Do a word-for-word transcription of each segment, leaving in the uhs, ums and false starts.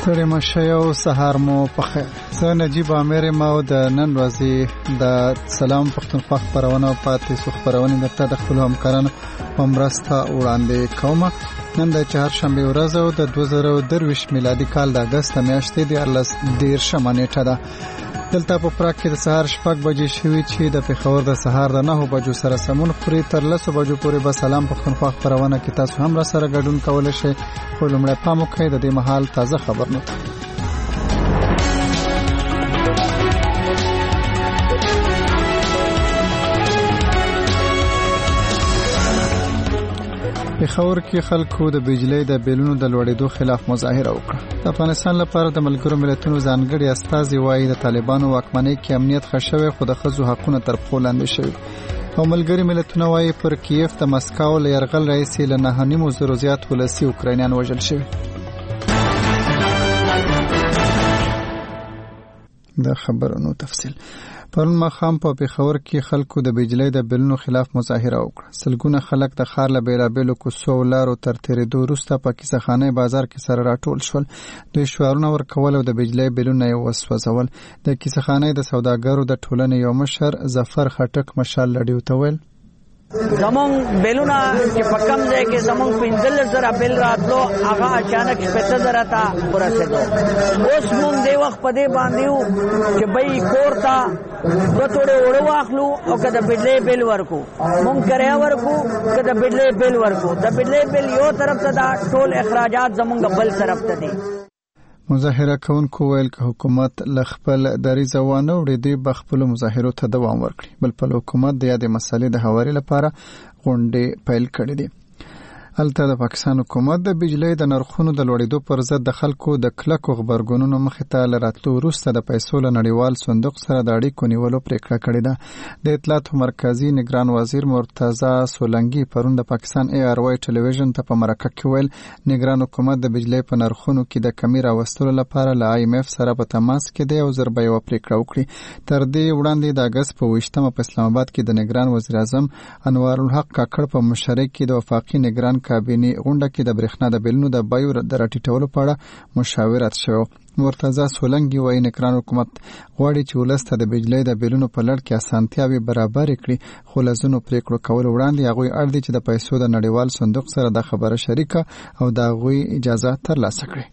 ستړي مشه یو سهار مو پخیر. زه نجیب عامر ما او د نن ورځې د سلام پښتونخوا خپرونه پاتې سو خپرونه درته د خپل همکارانو په مرسته وړاندې کوم. نن د چهارشنبه ورځ او د دوه زره او درویشت میلادي کال د اگست میاشتې د دیرشمه نیټه ده. دلته په پراګ کې د سهار شپږ بجې شوي چې د پېښور د سهار د نهو بجو سره سمون خوري. تر لسو بجو پورې به سلام پښتونخوا خپرونه کې تاسو هم را سره ګډون کولی شئ. خو لومړی پام وکړئ د دې مهال تازه خبرونه. پېښور کې خلکو د بجلی د بیلونو د لوړېدو خلاف مظاهره وکړه. د افغانستان لپاره د ملګرو ملتونو ځانګړي استازي وایي د طالبانو واکمنۍ کې امنیت ښه شوی خو د ښځو حقونه تر پښو لاندې شوي. او ملګري ملتونه وایي پر کیف د مسکو له یرغل راهیسې له نهه نیمو زرو زیات ولسي اوکراینیان وژل شوي. د خبرونو تفصیل. پرون ماښام په پېښور کې خلکو د بجلی د بیلونو خلاف مظاهره وکړه. سلګونه خلک د ښار له بېلابېلو کوڅو او لارو تر تېرېدو وروسته په کیسهخانه بازار کې سره راټول شول. دوی شعارونه ورکول او د بجلی بیلونه یې وسوځول. د کیسهخانې د سوداګرو د ټولنې یو مشر ظفر خټک مشال لډیو ته ویل زمون بیلونه چې په کم ځای کې زمون پنځلس زره بیل راتلو هغه اچانک شپږ زره ته ورسېدو. اوس مونږ دې وخت په دې باندې وو چې بې کور ته دوه توړې اوړه واخلو او که د بجلی بیل ورکو مونږ کرایه ورکو که د بجلی بیل ورکو. د بجلی بیل یو طرف ته دا ټول اخراجات زمونږ بل طرف ته دي. مظاهره کوونکو ویل که حکومت له خپل دریځه وانه وړي دوی به خپلو مظاهرو ته دوام ورکړي. بل پل حکومت د یادې مسلې د هواري لپاره غونډې پیل کړې دي. هلته د پاکستان حکومت د بجلی د نرخونو د لوړېدو پر ضد د خلکو د کلکو غبرګونونو مخې ته له راتلو وروسته د پیسو له نړیوال صندوق سره د اړیکو نیولو پرېکړه کړې ده. د اطلاعاتو مرکزي نگران وزیر مرتضی سولنګي پرون د پاکستان ای آر وای ټلویزیون ته په مرکه کې ویل نگران حکومت د بجلی په نرخونو کې د کمی راوستلو لپاره له آی ایم اف سره په تماس کې دی او زر به یوه پرېکړه وکړي. تر دې وړاندې د اګست په اوویشتمه په اسلام آباد کې د نگران وزیر اعظم انوار الحق کاکړ په مشرۍ کې د وفاقي نگران کابینې غونډه کې د برېښنا د بیلونو د بیو د راټیټولو په اړه مشاورت شوی. مرتضی سولنګي وایي نگران حکومت غواړي چې ولس ته د بجلی د بیلونو په لړ کې اسانتیاوې برابرې کړي خو له ځینو پرېکړو کولو وړاندې هغوی اړ دي چې د پیسو د نړیوال صندوق سره دا خبره شریکه او د هغوی اجازه ترلاسه کړي.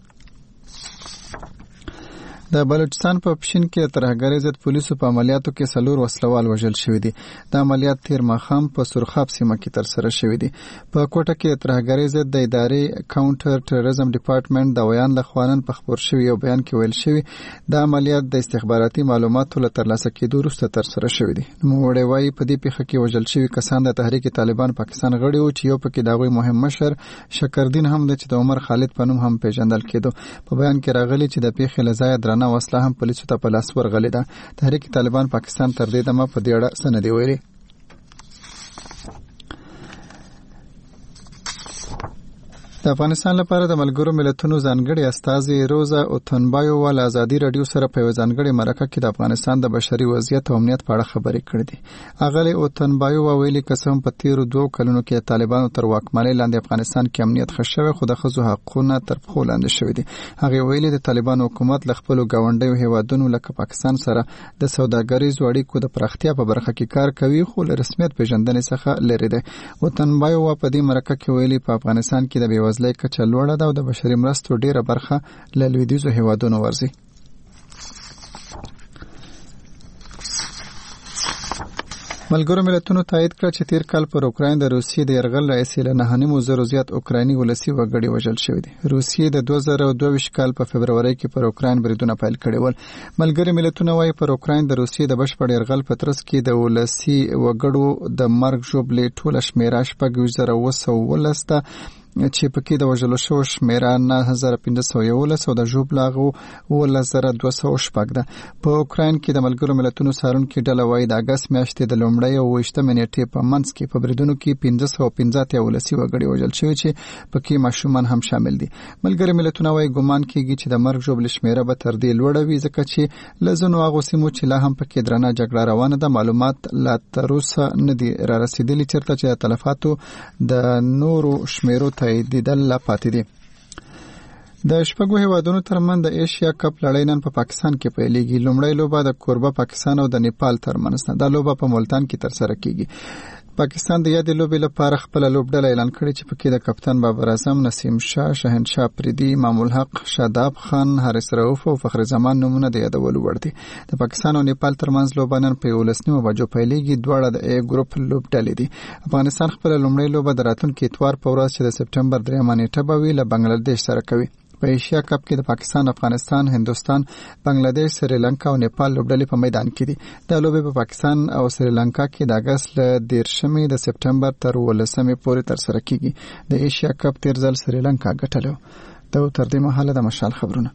د بلوچستان په پښین کې ترهګرۍ ضد پولیسو په عملیاتو کې څلور وسلوال وژل شوي دي. د عملیات تیر ماښام په سرخاب سیمه کې ترسره شوي دي. په کوټه کې ترهګرۍ ضد د ادارې کاونټر ټیرریزم ډپارټمنټ د ویان لخوا نن په خپور شوي یو بیان کې ویل شوي د عملیات د استخباراتي معلوماتو له ترلاسه کېدو وروسته ترسره شوي دي. نوموړی وایي په دې پیښه کې وژل شوي کسان د تحریک طالبان پاکستان غړي وو چې یو پکې د هغوی مهم مشر شکردین هم دی چې د عمر خالد په نوم هم پیژندل کېدو. په بیان کې راغلي چې د پیښې له ځایه درنه وسله هم پولیسو ته په لاس ورغلې ده. تحریک طالبان پاکستان تر دې دمه په دې اړه څه نه دي ویلي. د افغانستان لپاره د ملګرو ملتونو ځانګړي استازي روزا اوتنبایووا له ازادي راډیو سره په یوه ځانګړې مرکه کې د افغانستان د بشري وضعیت او امنیت په اړه خبرې کړې دي. اغلې اوتنبایووا ویلي که څه هم په تیرو دوو کلونو کې د طالبانو تر واکمنۍ لاندې افغانستان کې امنیت ښه شوی خو د ښځو حقونه تر پښو لاندې شوي دي. هغې ویلي د طالبانو حکومت له خپلو ګاونډیو هیوادونو لکه پاکستان سره د سوداګریزو اړیکو د پراختیا په برخه کې کار کوي خو له رسمیت پیژندنې څخه لرې دی. اوتنبایووا په دې مرکه کې ویلي په افغانستان کې د بېوزلۍ کچه لوړه ده او د بشري مرستو ډیره برخه له لویدیځو هیوادونو ورځي. ملګرو ملتونو تایید کړ چې تیر کال پر اوکراین د روسیې د یرغل راهیسې له نهه نیمو زرو زیات اوکرایني ولسي وګړي وژل شوي دي. روسیې د دوه زره دوه ویشت کال په فبرورۍ کې پر اوکراین بریدونه پیل کړي ول. ملګري ملتونه وایي پر اوکراین د روسیې د بشپړ یرغل په ترڅ کې د ولسي وګړو د مرګ ژوبلې ټوله شمیره شپږ ویشت زره اوه سوه اوولس ده چې پکې د وژلو شوو شمیره نهه زره پنځه سوه یولس او د ژوبلو هغو اوولس زره دوه سوه شپږ ده. په اوکراین کې د ملګرو ملتونو څارونکې ډله وایي د اګست میاشتې د لومړۍ او اوویشتمې نیټې په منځ کې په بریدونو کې پنځه سوه پنځه اتیا ولسي وګړي وژل شوي چې پکې ماشومان هم شامل دي. ملګري ملتونه وایي ګمان کېږي چې د مرګ ژوبلې شمیره به تر دې لوړه وي ځکه چې له ځینو هغو سیمو چې لا هم پکې درنه جګړه روانه ده معلومات لا تر اوسه نه دي رارسېدلي چېرته چې د تلفاتو د نورو شمیرو تاییدېدل لا پاتې دي. د شپږو هیوادونو ترمنځ د ایشیا کپ لړۍ نن په پاکستان کې پیلېږي. لومړی لوبه د کوربه پاکستان او د نیپال ترمنځ ده. دا لوبه په ملتان کې ترسره کیږي. پاکستان د یادې لوبې لپاره خپل لوبډله اعلان کړې چې پکې د کپتان بابر اعظم، نسیم شاه، شهنشاه پریدي، امام الحق، شاداب خان، حارث رؤوف او فخر زمان نومونه د یادولو وړ دي. د پاکستان او نیپال ترمنځ لوبه نن په یولس نیمو بجو پیلېږي. دواړه د ای ګروپ لوبډلې دي. افغانستان خپل لومړی لوبه د راتلونکي اتوار په ورځ چې د سپټمبر درېیمه نیټه به وي له بنگلاديش سره کوي. په ایشیا کپ کې د پاکستان، افغانستان، هندوستان، بنگلاديش، سریلانکا او نیپال لوبډلې په میدان کې دي. دا لوبې په پاکستان او سریلانکا کې د اگست له دیرشمې د سپټمبر تر ولسمې پورې ترسره کیږي. د ایشیا کپ تیر ځل سریلانکا ګټلو. دا تر دې مهاله د مشال خبرونه.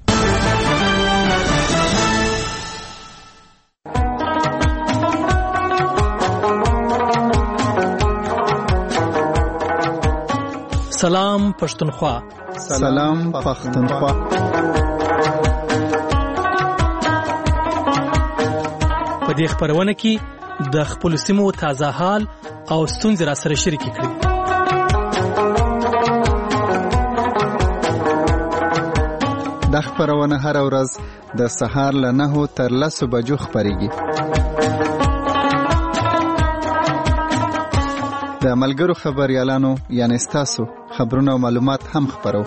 سلام پښتونخوا. سلام پښتونخوا. په دې خبرونه کې د خپل سیمو تازه حال او ستونزې را سره شریک کړئ. د خبرونه هر ورځ د سهار له نهو تر لسو بجو خبريږي. د ملګرو خبريالانو یعنی ستاسو خبرونه او معلومات هم خبرو.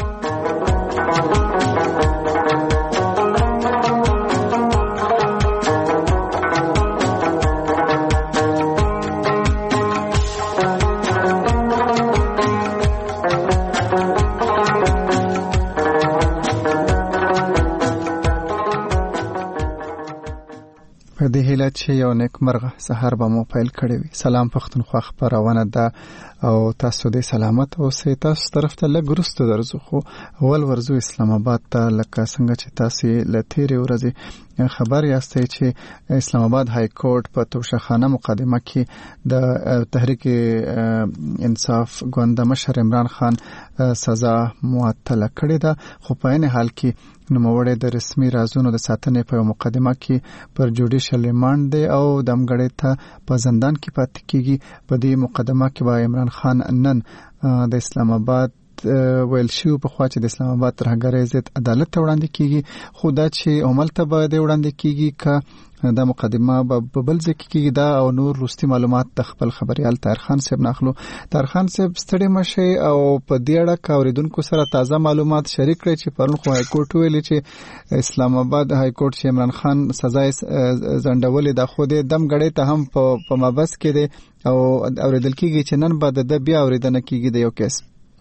په دې هیله چې یو نیکمرغه سحر به مو پیل کړی وي. سلام پښتونخوا خبرونه ده او تاسو دې سلامت اوسئ. تاسو طرف ته لږ وروسته درځو، خو اول ورځو اسلام آباد ته لکه څنګه چې تاسو له تیرې ورځې خبر یاستئ چې اسلام آباد های کورټ په توشخانه مقدمه کې د تحریک انصاف ګوند مشر عمران خان سزا معطله کړې ده. خو په عین حال کې نوموړی د رسمي رازونو د ساتنې په مقدمه کې پر جوډیشل ریماند دی او دمګړې ته په زندان کې پاتې کیږي. په دې مقدمه کې به عمران خان نن د اسلام آباد ویل شو په خوا چې د اسلام آباد ترهګرۍ ضد عدالت ته وړاندې کیږي. خو دا چې عمل ته به د وړاندې کیږي که دا مقدمه په بل ځای کې کیږي، دا او نور وروستي معلومات د خپل خبريال طاهر خان صاحب ناخلو. طاهر خان صاحب ستړي مشي او په دې اړه کاوریدونکو سره تازه معلومات شریک کړئ چې پرون خو های کورټ ویلي چې اسلام آباد های کورټ چې عمران خان سزا ځنډولې ده، خو د دمګړې ته هم په مابس کې دی او اوریدل کیږي چې نن به د بیا اوریدنه کیږي د یو کیس.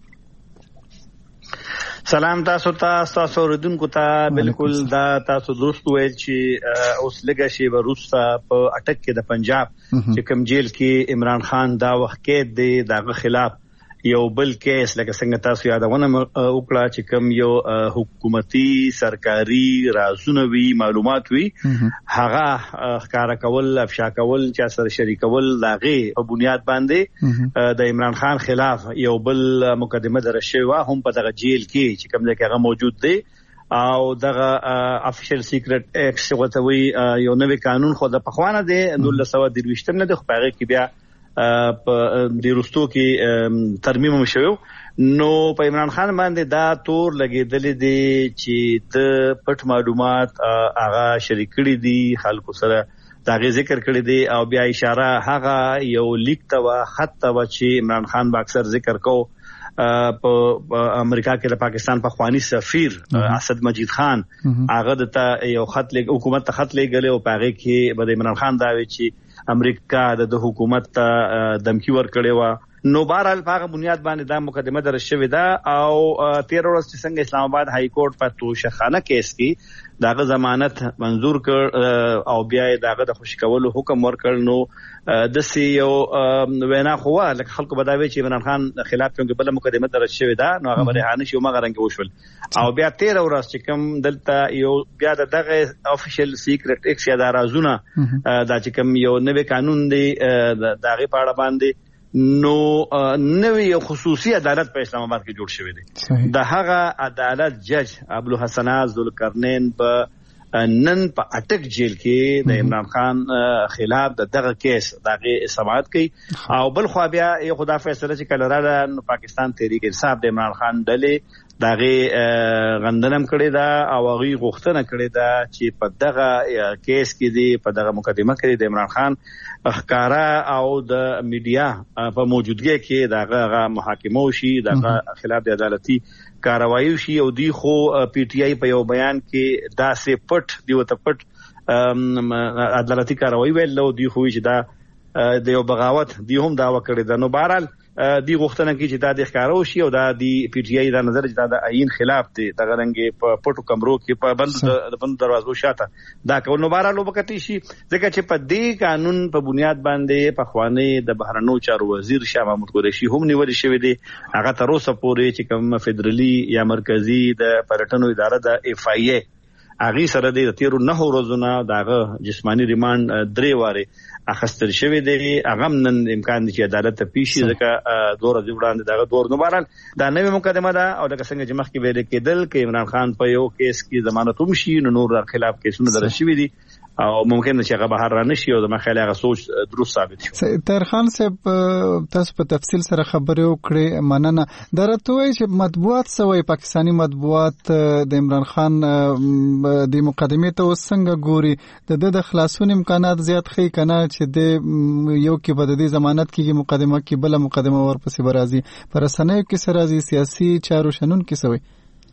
سلام تاسو ته تاسو اوریدونکو ته. بالکل دا تاسو دوست ویل چې اوس لګا شی وروسته په اٹک کې د پنجاب چې کوم جیل کې عمران خان دا وخت کې د دغه خلاف یو بل کیس لکه څنګه تاسو یادونه وکړه چې کوم یو حکومتي سرکاري رازونه وی معلومات وی هغه ښکارا کول افشا کول چې سره شریکول لاغي په بنیاد باندې د عمران خان خلاف یو بل مقدمه درشوه هم په دغه جیل کې چې کوم ځای هغه موجود دی او دغه افیشل سیکریټ ایکټ وتوي یو نوې قانون خو د پخوانه دی نولس سوه درویشتم نه د خبرې کې بیا په د روستو کې ترمیم مشوي. نو په عمران خان باندې دا تور لګیدل دي چې د پټ معلومات هغه شریک کړي دي خلکو سره، دا غي ذکر کړی دی او بیا اشاره هغه یو لیک ته خط ته چې عمران خان با اکثر ذکر کو په امریکا کې د پاکستان په خواني سفیر اسد مجید خان هغه د یو خط لیک حکومت ته خط لګل او په هغه کې د عمران خان داوي چې امریکا د حکومت ته دمکی ورکړې و. نو بهرحال په هغه بنیاد باندې دا مقدمه درشوې ده او تیر ورځ چې څنګه اسلام آباد های کورټ په توشخانه کیس کې داغه ضمانت منظور کړ او بیا داغه د خوشی کولو حکم ورکړ. نو د سی یو وینا خو لکه خلکو بداوي چې عمران خان خلاف څنګه بل مقدمه درشوې ده نو هغه برهانه شو مغه رنګ وشول او بیا تیر ورځ چې کوم دلته یو بیا دغه افیشل سیکریټ ایکس یا درازونه دا چې کوم یو نوې قانون دی دغه پاړه باندې نو نوې خصوصي عدالت په اسلام آباد کې جوړ شوی دی. د هغه عدالت جج ابوالحسن ذوالقرنین په نن په اٹک جیل کې د عمران خان خلاف د دغه کیس دغه سماعت کوي او بل خو بیا یو خدا فیصله چې کله راځي پاکستان تحریک انصاف د عمران خان ډلې داغه غندنم کړی دا او هغه غوښتنه کړی دا چې په دغه کیس کې دی په دغه مقدمه کې د عمران خان اخکارا او د میډیا په موجودګۍ کې دغه محاکمه وشي دغه خلاف د عدالتي کاروایی وشي او دی خو پی ټی آی په یو بیان کې داسې پټ دی وته پټ عدالتي کاروایی ویل نو دی خو چې دا د یو بغاوت دی هم داوا کړی دا نو بهرحال دی غوښتنه کوي چې دا د ښکارو شي او دا د پی ټی آی دا نظر چې دا د عین خلاف دی دغه رنګ په پټو کمرو کې په بند د بند دروازو شاته دا کول نو بهرحال وبکتی شي ځکه چې په دې قانون په بنیاد باندې په خوانی د بهرنیو چارو وزیر شاه محمود قریشي هم نیول شوی دی هغه تر اوسه پورې چې کوم فدرالي یا مرکزی د پرټنو اداره د اف آی ای هغه سره د تیرو نه ورځې دغه جسمانی ریماند درې واره اخستل شوی دی هغه نن امکان دي چې عدالت ته پیشي ځکه دوه ورځې وړاندې دغه دور نو بهرحال دا نوې مقدمه ده او لکه څنګه چې مخکې ویل کېدل کې عمران خان په یو کیس کې ضمانت هم شي نو نور خلاف کیسونه درش شوی دي او ممکن چې هغه بهر را نشي او د مخاله هغه سوچ درست ثابت شي. طاهر خان صاحب تاسو په تفصیل سره خبرې وکړې مننه درته وایي چې مطبوعات سوی پاکستانی مطبوعات د عمران خان د مقدمې ته وسنګ ګوري د د خلاصون امکانات زیات خې کنه چې د یو کې بد دي ضمانت کې مقدمه کې بل مقدمه ورپسې برازي پر سنوي کې سرازي سیاسي چارو شنن کې سوی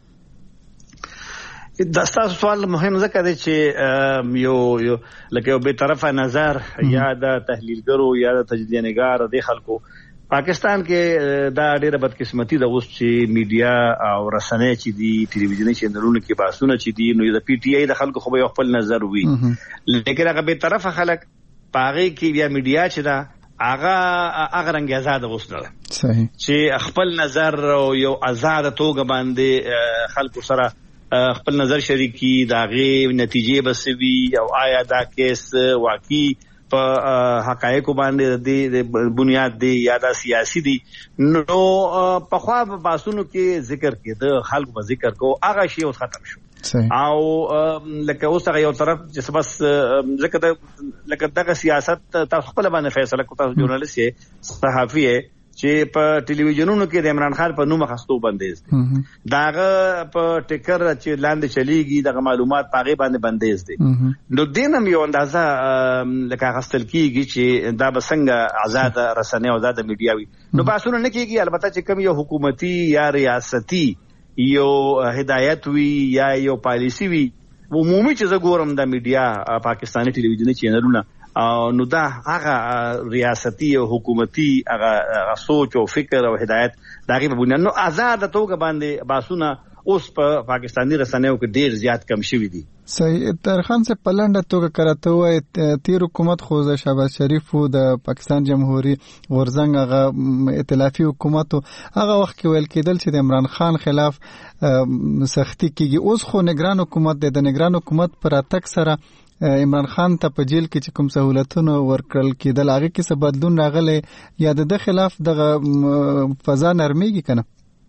دا ستاسو سوال مهم ځکه دی چې یو یو لکه یو به طرفه نظر یا د تحلیلګرو یا د تجزیه نگار د خلکو پاکستان کې دا ډیره بدقسمتي د اوس چې میډیا او رسنۍ چې دي ټلویزیوني چینلونو کې باسونه چې دي نو د پی ټی آی د خلکو خو یو خپل نظر وي لیکن هغه به طرفه خلک پاغي کې بیا میډیا چې دا هغه هغه رنګ آزاد غوښنه صحیح چې خپل نظر او یو آزاد توګه باندې خلکو سره خپل نظر شریکی داغه نتیجې بسوي او آیا دا کیس واقعي په حقایقو باندې د بنیاد دی یا دا سیاسي دی نو په خوا باسونو کې ذکر کېده خلکو په ذکر کو هغه شی اوس ختم شو او لکه اوس هغه یو طرف چې بس ځکه لکه دغه سیاست تاسو خپل باندې فیصله کوئ تاسو ژورنالیست یې صحافي یې چې په ټلویزیونونو کې د عمران خان په نوم خستو بندیز دي داغه په ټیکر چې لاندې چلیږي دغه معلومات پاغه باندې بندیز دي نو دینم یو اندازه لکه خستل کیږي چې دا بسنګ آزاد رسنۍ او آزاد میډیا وي نو باسونه نه کیږي البته چې کوم یو حکومتي یا ریاستي یو هدایت وی یا یو پالیسی وی عمومي چې زه ګورم د میډیا پاکستاني ټلویزیوني چینلونه نو دا هغه ریاستي او حکومتي هغه سوچ او فکر او هدایت دغه په بنیاد نو آزاد توګه باندې باسونه اوس په پاکستاني رسنیو کې ډیر زیات کم شوي دي. صحیح. طاهر خان سے پلنډه توګه کراته وای تیر حکومت خو شهباز شریف د پاکستان جمهوریت ورزنګ هغه ائتلافي حکومت هغه وخت کې ویل کېدل چې د عمران خان خلاف سختی کیږي اوس خو نگران حکومت د نگران حکومت پر اتک سره عمران خان ته په جیل کې چې کوم سہولتونه ورکړل کېدل هغه کې څه بدلون راغلی یا د خلاف دغه فضا نرميږي کنه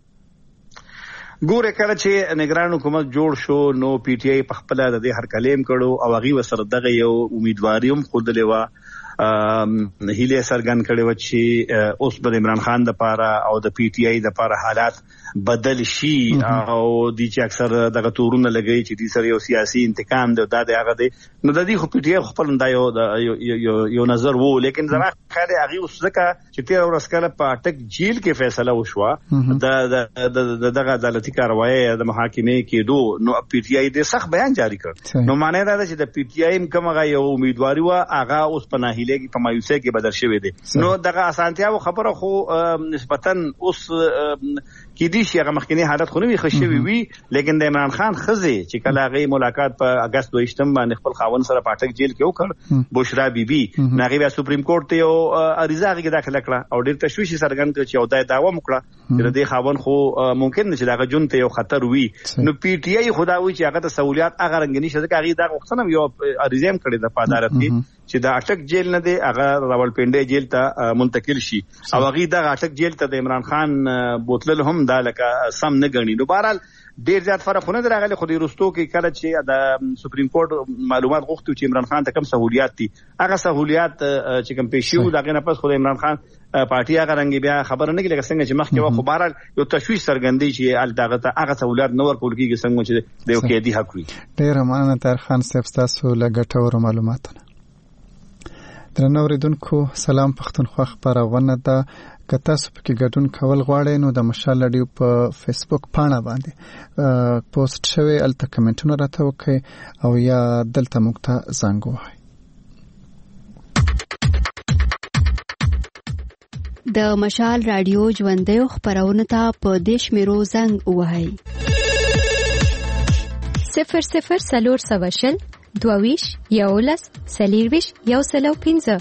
ګوره کله چې نگران حکومت جوړ شو نو پی ټی آی په خپل د دې هر کلیم کړو او هغه وسره دغه یو امیدواریم خود لوا هیله سرګن کړي و چې اوس د عمران خان د پاره او د پی ټی آی د پاره حالات بدل شي او د چې اکثر دغه تورونه لګي چې د سره یو سیاسي انتقام دی د هغه دی نو د دې خو پی ټی آی خپل یو یو نظر وو لیکن زما خاله هغه اوس ځکه چې تیر ورځ کله په اٹک جیل کې فیصله وشوه د دغه عدالتي کاروایی د محاکمې کې دو نو پی ټی آی د سخت بیان جاری کړ نو معنی دا چې د پی ټی آی کومه یو امیدواري وا هغه اوس په ناهیلګي په مایوسۍ کې بدل شوی دی نو دغه اسانتیا خبره خو نسبتا اوس کې دي چې هغه مخکنی حالت خو نه وي خښوي وي لیکن د عمران خان خزه چې کله هغه ملاقات په اگست دویشتم باندې خپل خاون سره پاټک جیل کې وکړ بشرا بیبي ناغي بیا سپریم کورټ ته یو اریزه کې داخله کړه او ډیر تشویش سرګند کړ چې او دای داوا وکړه چې د خاون خو ممکن نه چې دغه جون ته یو خطر وي نو پی ټی آی خداوي چې هغه ته سہولیات هغه رنګنی شته هغه دا وختنه یو اریزه هم کړی د عدالت کې چې د اٹک جیل نه دی هغه راولپنډي جیل ته منتقل شي او هغه د اٹک جیل ته د عمران خان بوتل هم دا لکه سم نه غني نو بهرحال ډیر زیات فرق نه راغلی. خو د روستو کې کله چې د سپریم کورټ معلومات غوښتي چې عمران خان ته کوم سہولیات دي، هغه سہولیات چې کوم پېښیو دغه نه پس خو عمران خان پارټي هغه رنګ بیا خبره نه کیږي څنګه چې مخکې و. خو بهرحال یو تشویش څرګندوي چې ال دغه ته هغه سہولیات نه ورکول کیږي څنګه چې د یو قیدي حق وي. ډیر مننه طاهر خان صاحب تاسو له ګټورو معلوماتونو. درنو اوریدونکو سلام پښتونخوا خبرونه ده. که تاسو پکې ګډون کول غواړئ نو د مشال رادیو په فیسبوک پاڼه باندې پوسټ شوی الته کمنټونه راته وکړئ او یا دلته موږ ته زنګ ووهئ. د مشال رادیو ژوندۍ خبرونه ته په دیش میرو زنګ ووهئ. صفر صفر سلور سوشل دوویش یولس سلیرویش یو سلو پینزه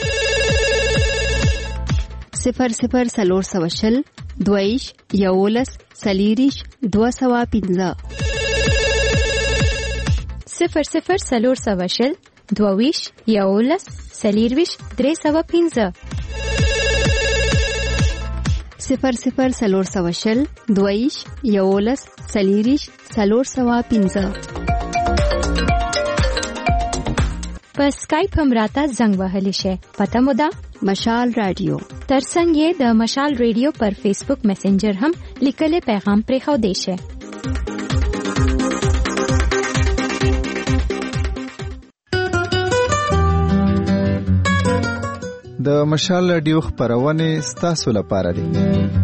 صفر صفر سلور سوشل دویش یولس سلیریش دو سوا پینزه صفر صفر سلور سوشل دوویش یولس سلیرویش درې سوا پینزه صفر صفر سلور سوشل دویش یولس سلیریش سلور سوا پینزه. په اسکایپ هم راته زنګ وهلی شي. پته مو ده مشال رادیو. ترڅنګ یې د مشال رادیو پر فیسبوک میسنجر هم لیکلي پیغام پرې خو دی شي. د مشال رادیو خبرونه ستاسو لپاره دي.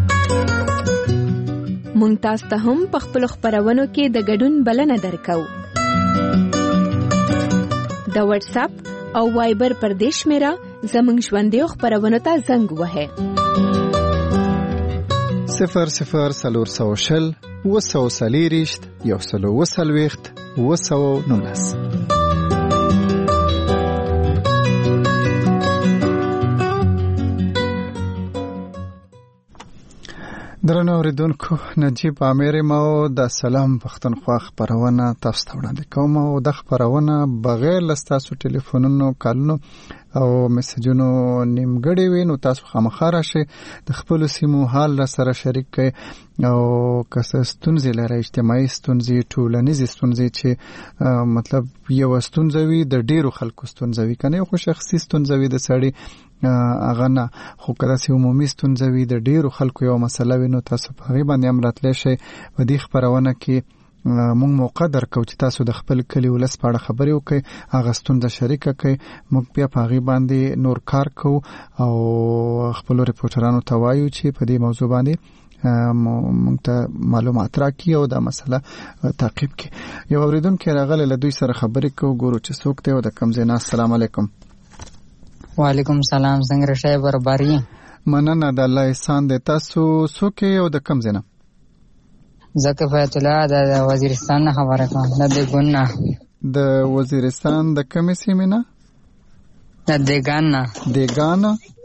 مونږ تاسو ته هم په خپل خبرونو کې د ګډون بلنه درکو. د واتس اپ او وایبر پر دیش میرا زمنګ ژوندۍ خبرونه ته زنګ وهه. صفر صفر سلور سوشل وسو سلیریشت یو سلو وسلويخت وسو نولس. درنو اوریدونکو نجیب عامر ما د سلام پښتونخوا خبرونه تاسو ته وړاندې کوم او د خبرونه بغیر لستاسو ټلیفونونو کالونو او میسجونو نیمګړی وي نو تاسو خامخا راشئ د خپل سیمو حال را سره شریک کړئ او که څه ستونزې لرئ اجتماعي ستونزې ټولنیزې ستونزې چې مطلب یو ستونزه وي د ډیرو خلکو ستونزه وي کنه خو شخصي ستونزه وي د سړي اغه نه خو کله چې عمومي ستونزه وي د ډیرو خلکو یو مسله وي نو تاسو په هغه باندې هم راتلی شئ. په دې خبرونه کې موږ موقع درکو چې تاسو د خپل کلی ولس په اړه خبرې وکړئ هغه ستونزه شریکه کړئ. موږ بیا په هغه باندې نور کار کوو او خپل ریپورټرانو ته وایو چې په دې موضوع باندې موږ ته معلومات راکړي او دا مسله تعقیب کړي. یو اوریدونکو راغلی له دوی سره خبرې کوو ګورو چې څوک دی او د کوم ځای نه. السلام علیکم. وعلیکم سلام. څنګه شای برابرۍ؟ مننه د الله احسان دی. تاسو څوک یې او د کوم ځای نه؟ زه کفایت الله د وزیرستان نه خبره کوم. د دیګون نه. د وزیرستان د کومې سیمې نه؟ د دیګان نه. دیګان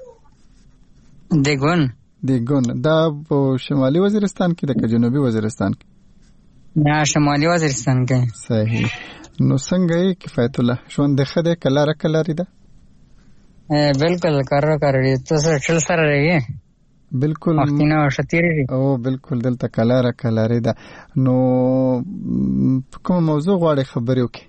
دیګون دیګون دا په شمالي وزیرستان کې د جنوبي وزیرستان کې؟ نه شمالي وزیرستان کې. صحیح. نو څنګه یې کفایت الله ژوند د خده کلاره کلاري ده؟ بالکل کار کوي. تاسو ټول سره راځي؟ بالکل مخکینه شتیری او بالکل دلته کلاره کلاري ده. نو کوم موضوع غواړي خبرې وکړي؟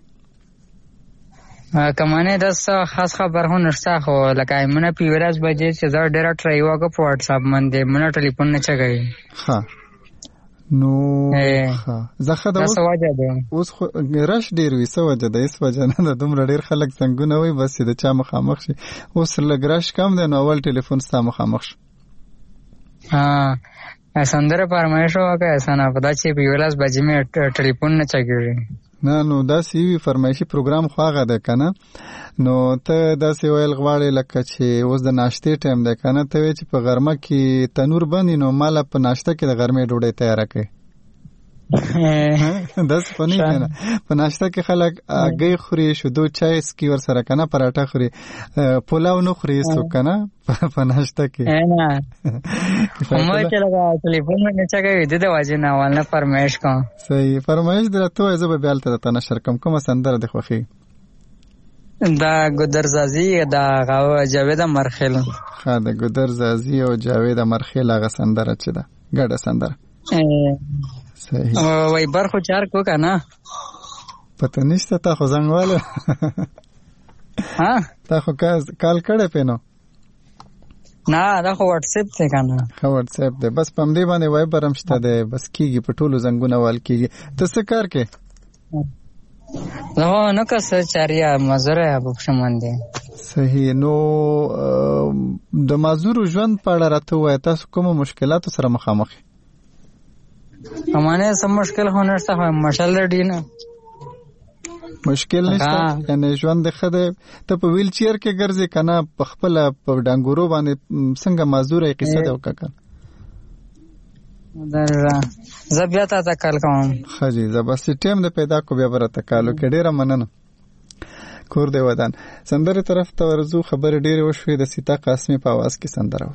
کمانه داسه خاص خبر هو نشته خو لکه ایمونه پیورز بجې چې زه ډایرکټ رایوګه په واتس اپ باندې مونږ ټلیفون نه چګي. ها نو ها زخه دا اوس خو رش ډیر وي سو وجه د ایس وجه نه د دومره ډیر خلک څنګه وي بس د چا مخامخ شي. اوس لګرش کم دی نو اول ټلیفون ستا مخامخ شي. ها سندره فرمایش وکړه اسانه پدا چې پیورز بجې مې ټلیفون نه چګي. نه نو دا سی وی فرمایشي پروګرام خواغه ده کنه نو ته دا سی ویل غواړي لکه چې اوس د ناشته ټایم ده کنه ته چې په غرمه کې تنور باندې نو مال په ناشته کې د غرمې ډوډۍ تیار کړي. دا څه پني کنه په ناشته کې خلک اګي خوري شودو چای سکي ور سره کنه پراټه خوري پلاو نو خوري سو کنه په ناشته کې. نه مو چې لگا ټلیفون مې نه چاګوي د واجب نه ولنه فرمایش کوم. صحیح فرمایش درته زه به بیالته ته نشر کوم کوم سندره د خوخي دا ګدرزازي دا غو جاوید مرخیل. ها دا ګدرزازي او جاوید مرخیل هغه سندره چې ده ګډه سندره. صحیح وای برخو چار کو کنه پته نشته تا خو زنګواله ها تا خو کال کړه پینو نه دا خو واتس اپ ته کنه خو واتس اپ ده بس پم دی باندې وای برم شته ده بس کیږي په ټولو زنګونه وال کیږي ته څه کار کې نو نو کس چاریا مزره ابو شمن دي صحیح نو د مازور ژوند په اړه راته وای تاسو کوم مشکلات سره مخامخ همانه سم مشکل هونه څه مشل دی نه مشکل نشته یعنی ژوند خده ته په ویل چیر کې ګرځي کنه په خپل په ډنګورو باندې څنګه مازوره قصه ده وکړه درا زبیاته تا کال کوم خجی زبستی ټیم د پیدا کو بیا برته کالو کې ډیره مننه کور دی ودان سندره طرف ته ورزو خبر ډیره وشوي د سیتا قاسمی په आवाज کې سندره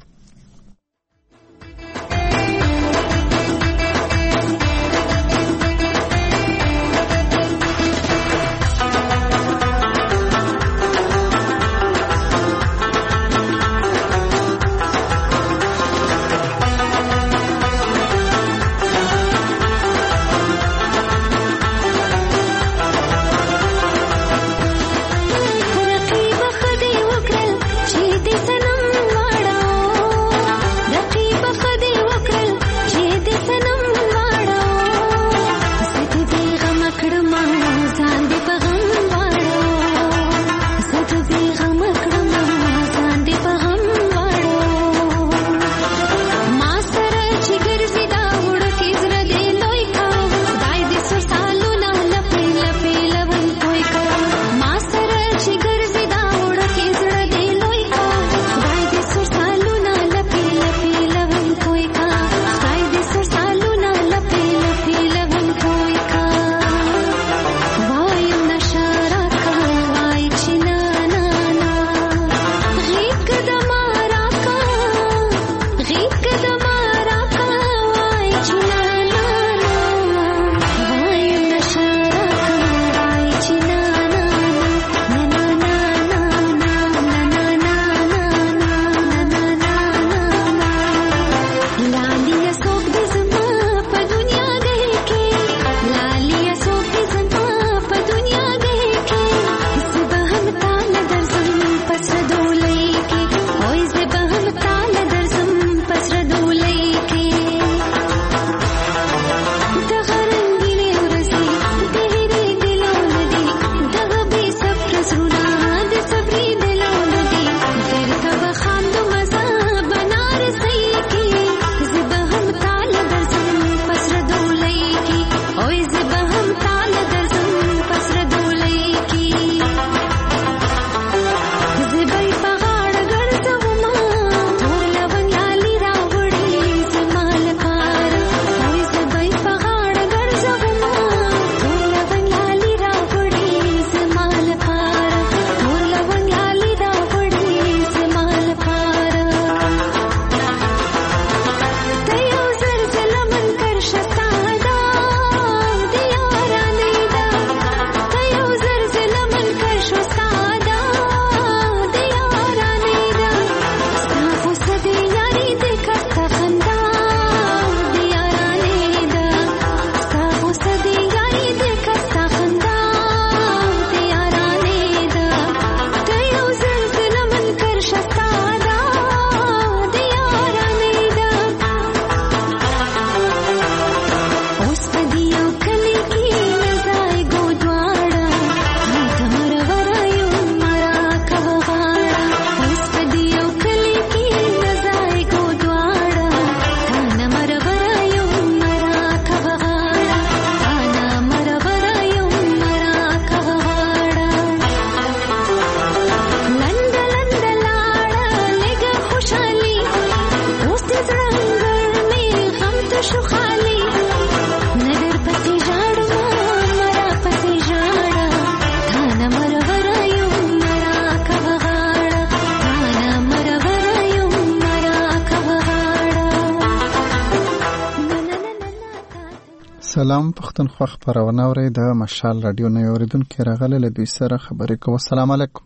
سلام پښتونخوا خبرونه اوري د مشال رادیو نه اوریدونکو راغله له دوی سره خبرې کوم. السلام علیکم.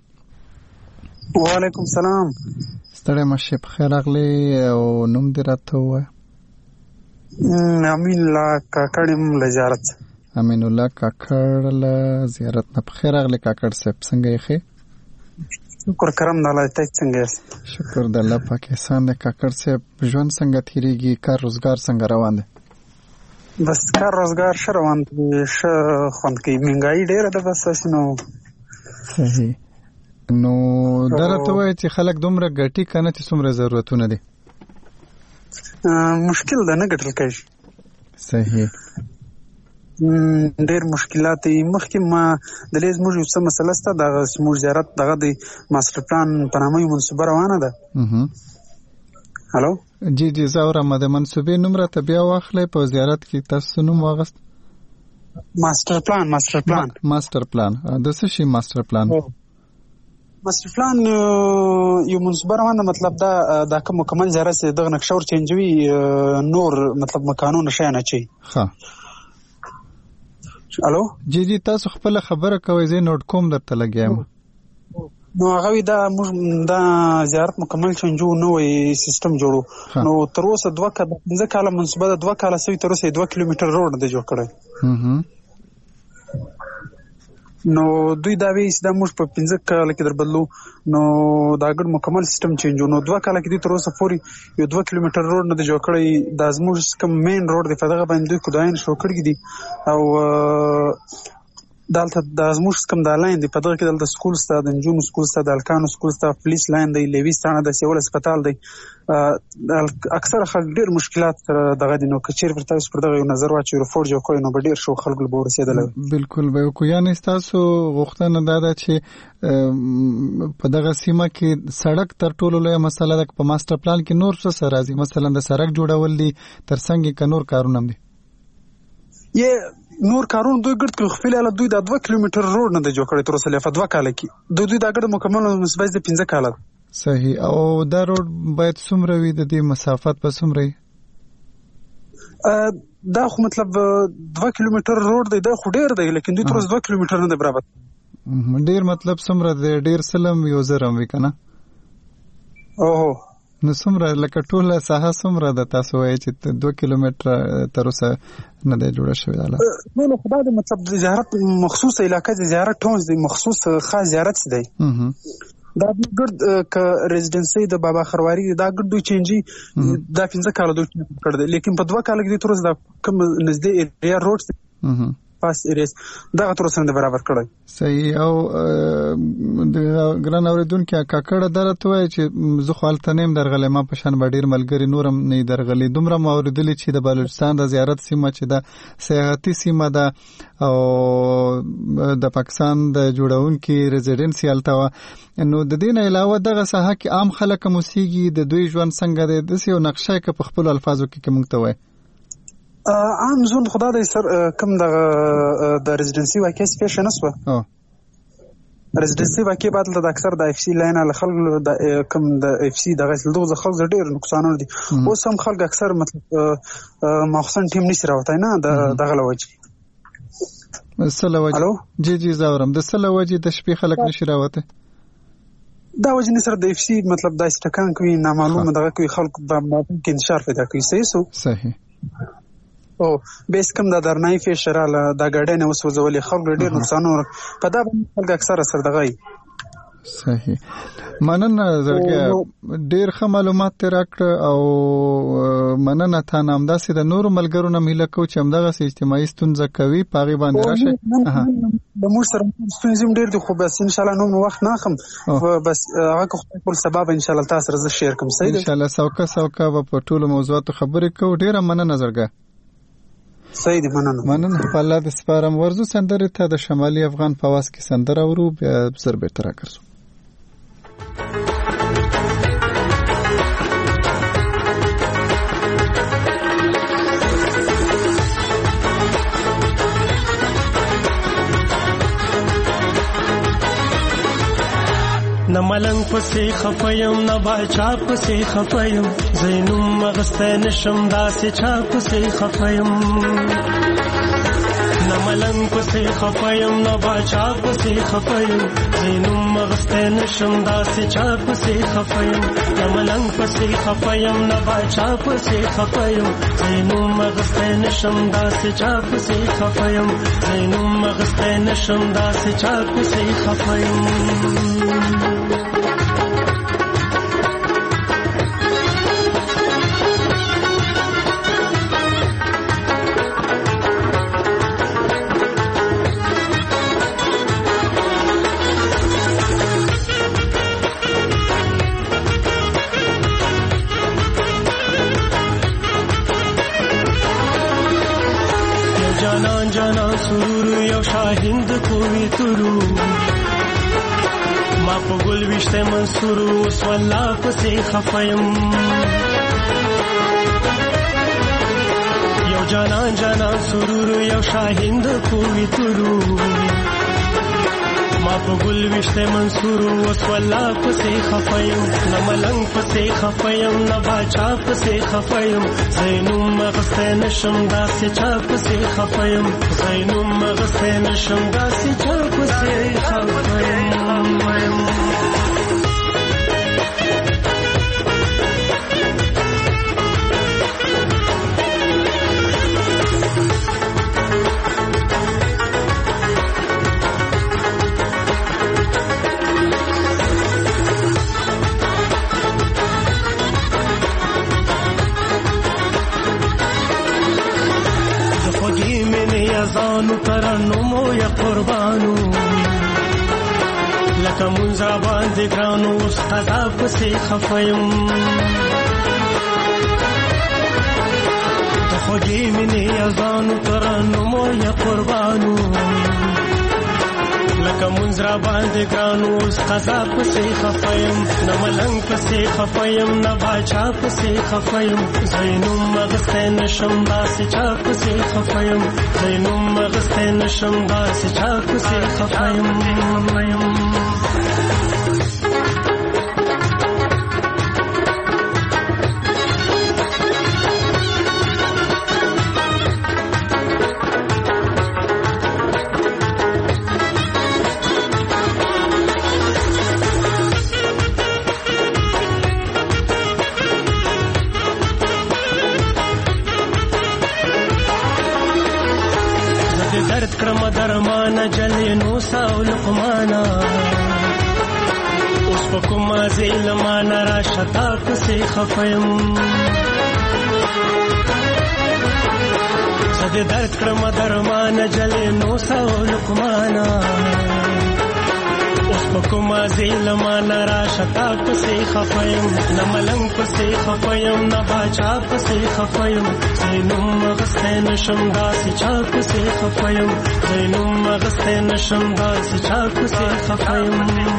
وعلیکم سلام. ستړي مشه په خیر راغلی او نوم دې راته وای. امین الله کاکړ له زیارت امین الله کاکړ له زیارت نه په خیر اغله کاکړ صاحب څنګه یې ښه شکر کرم د الله تعالی څنګه یې شکر د الله پاک احسان د کاکړ صاحب ژوند څنګه تیریږي کار روزګار څنګه روان دی بس کار روزګار ښه روان دی ښه خوند کوي مهنګایي ډیره ده بس نو صحیح نو درته وایي چې خلک دومره ګټي کنه چې څومره ضرورتونه دي مشکل ده نه ګټل کېږي صحیح ډېر مشکلات مخکې ما د لیز موږ یو څه مسله سته د موږ زیارت دغه د ماستر پلان په نامه یو منصوبه روانه ده هلو جی جی زه اورم د منصوبې نوم راته بیا واخلئ په زیارت کې تاسو نوم واغست ماستر پلان ماستر پلان ماستر پلان د څه شي ماستر پلان ماستر پلان یو منصوبه روانه مطلب دا دا کوم مکمل زیارت دغه نقشه ور چینجوي نور مطلب مکانونه شي نه چي ها الو جی جی تاسو خپل خبره کوي زه نوٹ کوم درته لګیام نو هغه دا موږ دا زیارت مکمل چینجو نوې سیستم جوړو نو تر اوسه دوه کاله پنځه کاله منصوبه ده دوه کاله سوي تر اوسه دوه کیلومتر روډ د جوړ کړی نو دوی دا وی چې دا موږ په پنځه کاله کې در بدلو نو دا ګډ مکمل سیستم چینجو نو دوه کاله کې دوی تر اوسه پورې یو دوه کیلومتر روډ نه جوړ کړی دا زموږ کوم مین روډ دی په دغه باندې دوی کوداین شو کړی دي او دالته د زموږ کوم د لاین دی په دغه کې د سکول ستا د نجونو سکول ستا د الکانو سکول ستا پولیس لاین دی لیویستانه د سیول هسپتال دی اکثر خلک ډیر مشکلات دغه دي نو کچیر پر تاسو پر دغه یو نظر واچو رپورټ جوړ کوی نو به ډیر شو خلکو به ورسېدل بالکل به کو یعنی تاسو غوښتنه دا ده چې په دغه سیمه کې سړک تر ټولو لوی مسله ده په ماستر پلان کې نور څه سره راځي مثلا د سړک جوړول دي ترڅنګ کې نور کارونه دي یې نور کارون دوی ګډ کړ خپل له دوی د دوه کیلومتر روډ نه جوړ کړی تر اوسه لفه دوه کال کې دوی دوی دا ګډ مکمل مسبز د پنځه کال صحیح او دا روډ باید څومره وي د دې مسافت په څومره دا خو مطلب دوه کیلومتر روډ دی دا خو ډیر دی لیکن دوی تر اوسه دوه کیلومتر نه برابر ډیر مطلب څومره دی ډیر سلم یو زرم وی کنه اوه نو څومره لکه ټوله ساحه څومره ده تاسو وایي چې دوه کیلومتر تر اوسه نه دی جوړه شوې ده نو نو خدای دې مطلب د زیارت مخصوص علاقه د زیارت ټونز دی مخصوص خاص زیارت دی دا ګرد ک ریزیدنسي د بابا خرواری دا ګرد دوی چینجی دا پنځه کال دوی کړل لیکن په دوه کال کې تر اوسه د کوم نږدې ایریا روډ پاس ایریس دا تر اوسه نه برابر کړل صحیح او د ګران اوریدونکو کاکړه درته وای چې زه خپلته نیم درغلې ما په شان باندې ملګری نورم نه درغلې دومره موردلې چې د بلوچستان د زیارت سیمه چې د سیاحتي سیمه ده او د پاکستان د جوړونکو ریزیدنسي التوا نو د دین علاوه دغه ساحه کې عام خلک موسیقي د دوی ژوند څنګه ده د یو نقشه کې په خپل الفاظو کې کوم ته وای عام زون خدا دې سر کم د د ریزیدنسي واقع سپیش نه سو او ریزیدنسي واقع بعد د اکثر د اف سي لاین له خلک د کم د اف سي دغه دغه خلک ډېر نقصانونه دي اوس هم خلک اکثر مطلب مخصن ټیم نشي راوته نه د دغه لوجه سلام جی جی زاورم د سلام وجه د شپې خلک نشي راوته دا وجه نسر د اف سي مطلب د استکان کوي نامعلومه دغه کوي خلک په ممکن انتشار پیدا کوي صحیح سو صحیح او بیس کم دا درنای فشراله دا ګډه نه وسوځولې خلک ډېر نقصان ور په دا خلک اکثر سر دغه صحیح مننه زرګه ډېر ښه معلومات راکړه او مننه تا نام داسې د نورو ملګرو نه مله کو چې همدغه اجتماعي ستونزه کوي پاغي باندې راشه د موږ سره ستونزې ډېر دي خو بس ان شاء الله نو وخت نه خم بس هغه خپل سبب ان شاء الله تاسو سره شیر کوم صحیح ان شاء الله سوکا سوکا په ټولو موضوعاتو خبرې کوو ډېر مننه زرګه صحیح دی مننه مننه په الله د سپارم ورزو سندره ته د شمالي افغان په واس کې سندره ورو بیا زر به تر راکړو نه ملنګ پسې خفایم نه باچا پسې خفایم زینوم مغسته نشم داسې چا پسې خفایم نه ملنګ پسې خفایم نه باچا پسې خفایم زینوم مغسته نشم داسې چا پسې خفایم نه ملنګ پسې خفایم نه باچا پسې خفایم زینوم مغسته نشم داسې چا پسې خفایم زینوم مغسته نشم داسې چا پسې خفایم هند کوي ترو ما په ګل وشته منصور اوس والله پسې خفایم یو جانان جانان سرور یو شاهند کوي ترو ما په ګل وشته منصور اوس والله پسې خفایم نه ملنګ پسې خفایم نه باچا پسې خفایم زینوم مغسته نشم داسې چا پسې خفایم زینوم مغسته نشم داسې چا پسې خفایم زانو ترنمو یا قربانو لکه منځه باندې ګرانو اوس قضا پسې خفایم د خوږې مینې یا زانو ترنمو یا قربانو لکه منځه باندې ګرانو اوس قضا پسې خفایم نه ملنګ پسې خفایم نه باچا پسې خفایم زینوم مغسته نشم داسې چا پسې خفایم زینوم مغسته نشم داسې چا پسې خفایم درمانا جلینو ساو لقمانا اوس په کومه زیلمانا را شتا پسې خفایم زه دې درد کړم درمانا جلینو ساو لقمانا اوس په کومه زیلمانا را شتا پسې خفایم نه ملنګ پسې خفایم نه باچا پسې خفایم زینوم مغسته نشم داسې چا پسې خفایم زینوم مغسته نشم داسې چا پسې خفایم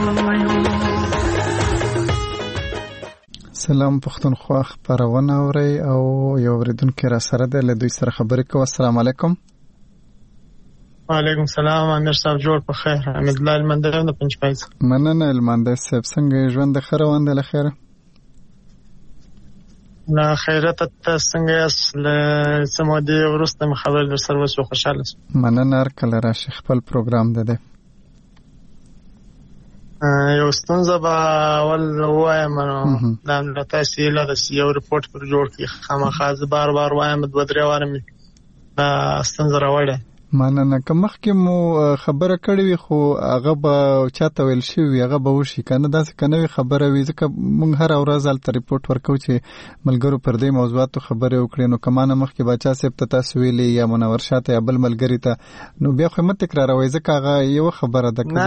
سلام پښتونخوا خبرونه اوري او یو اوریدونکو را سره ده له دوی سره خبرې کوم. السلام علیکم. وعلیکم السلام. امیر صاحب جوړ په خیر. حمید الله المندر د پنځپایز. مننه المندر صاحب څنګه ژوند خره وانده له خیره؟ لا خیرت ته څنګه اصل سمودي ورسته خبر در سره وسو خوشاله. مننه هر کله راشي خپل پروګرام ده ده. یو ستونزه به ول وایم نو دا تاسو له د یو ریپورت پر جوړ کی خامخا بار بار وایم د بدري وارم دا ستونزه راوړه. مننه که مخکې مو خبره کړې وي خو هغه به چاته ویل شوي هغه به وشي کنه داسې کنه وي خبره وي ځکه موږ هر ورځ هلته ریپورټ ورکوو چې ملګرو پر دې موضوعاتو خبرې وکړي نو که ما نه مخکې باچا صاحب ته تاسو ویلي یا منور شاه ته یا بل ملګري ته نو بیا خو یې مه تکراروئ ځکه هغه یوه خبره ده که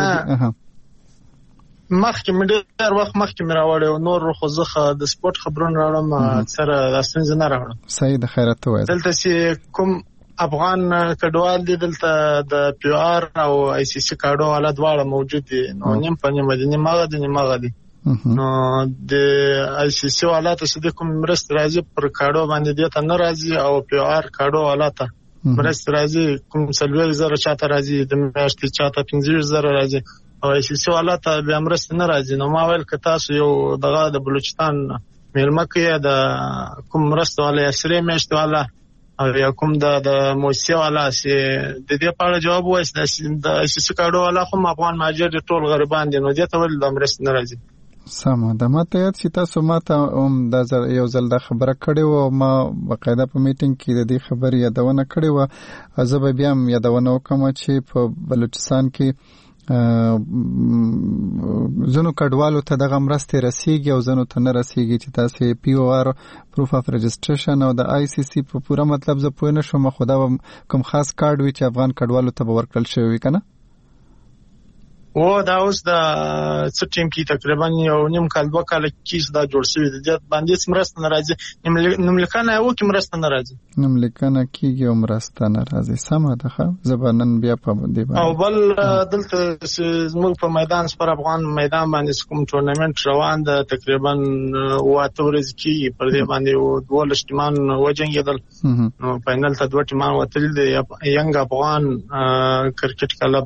مخکې مې ډېر وخت مخکې مې راوړی او نور خو زه د سپورټ خبرونه راوړم اکثره دا ستونزې نه راوړم. صحیح د خیرت ته وایه دلته چې کوم افغان کډوال دي دلته د پی آر او آی سی سی کارډو والا دواړه موجود دي نو نیم په نیمه دي نیمه غدي نیمه غدي نو د آی سی سی والا ته چې کوم مرست راځي پر کارډو باندې دي ته نه راځي او پی آر کارډو والا ته مرست راځي کوم سلوي زره چاته راځي د میاشتې چاته پنځه زره راځي او آی سی سی والا ته بیا مرست نه راځي نو ما ویل که تاسو یو دغه د بلوچستان میلمه کې د کوم مرست والا سره میاشت والا او یا کوم د د موسسې والا سي د دې په اړه جواب وایي د اساسي کارډو والا خو افغان مهاجر ټول غریبان دي نو دې ته ول د مرستې نه راځي. سمه د ماته یاد چې تاسو ماته هم د یو ځل د خبره کړې و ما بقاعده په میټینګ کې د دې خبرې یادونه کړې و. زه به بیا هم یادونه وکم چې په بلوچستان کې زنو کډوالو ته دغه مرستې رسیږي او زنو ته نه رسیږي چې تاسو پی او آر پروف اف رجسټریشن او د آی سی سی په پوره مطلب زه پوه نه شوم خو دا کوم خاص کارت وي چې افغان کډوالو ته به ورکړل شوی وي کنه. و دا اوس د څه ټیم کې تقریبا یو نیم کال دوه کال کې دا جوړ شوی دی د باندې مرسته ناراضي نوم لیکنه او کې مرسته ناراضي نوم لیکنه کېږي او مرسته ناراضي. سمه ده زبانن بیا په دې باندې او بل دلته زموږ په میدان سپر افغان میدان باندې کوم ټورنمنت روان ده تقریبا واته ورځې کې پر دې باندې دولس ټیمان وجنګیدل نو فائنل ته دوه ټیمان وتل دي ینګ افغان کرکټ کلب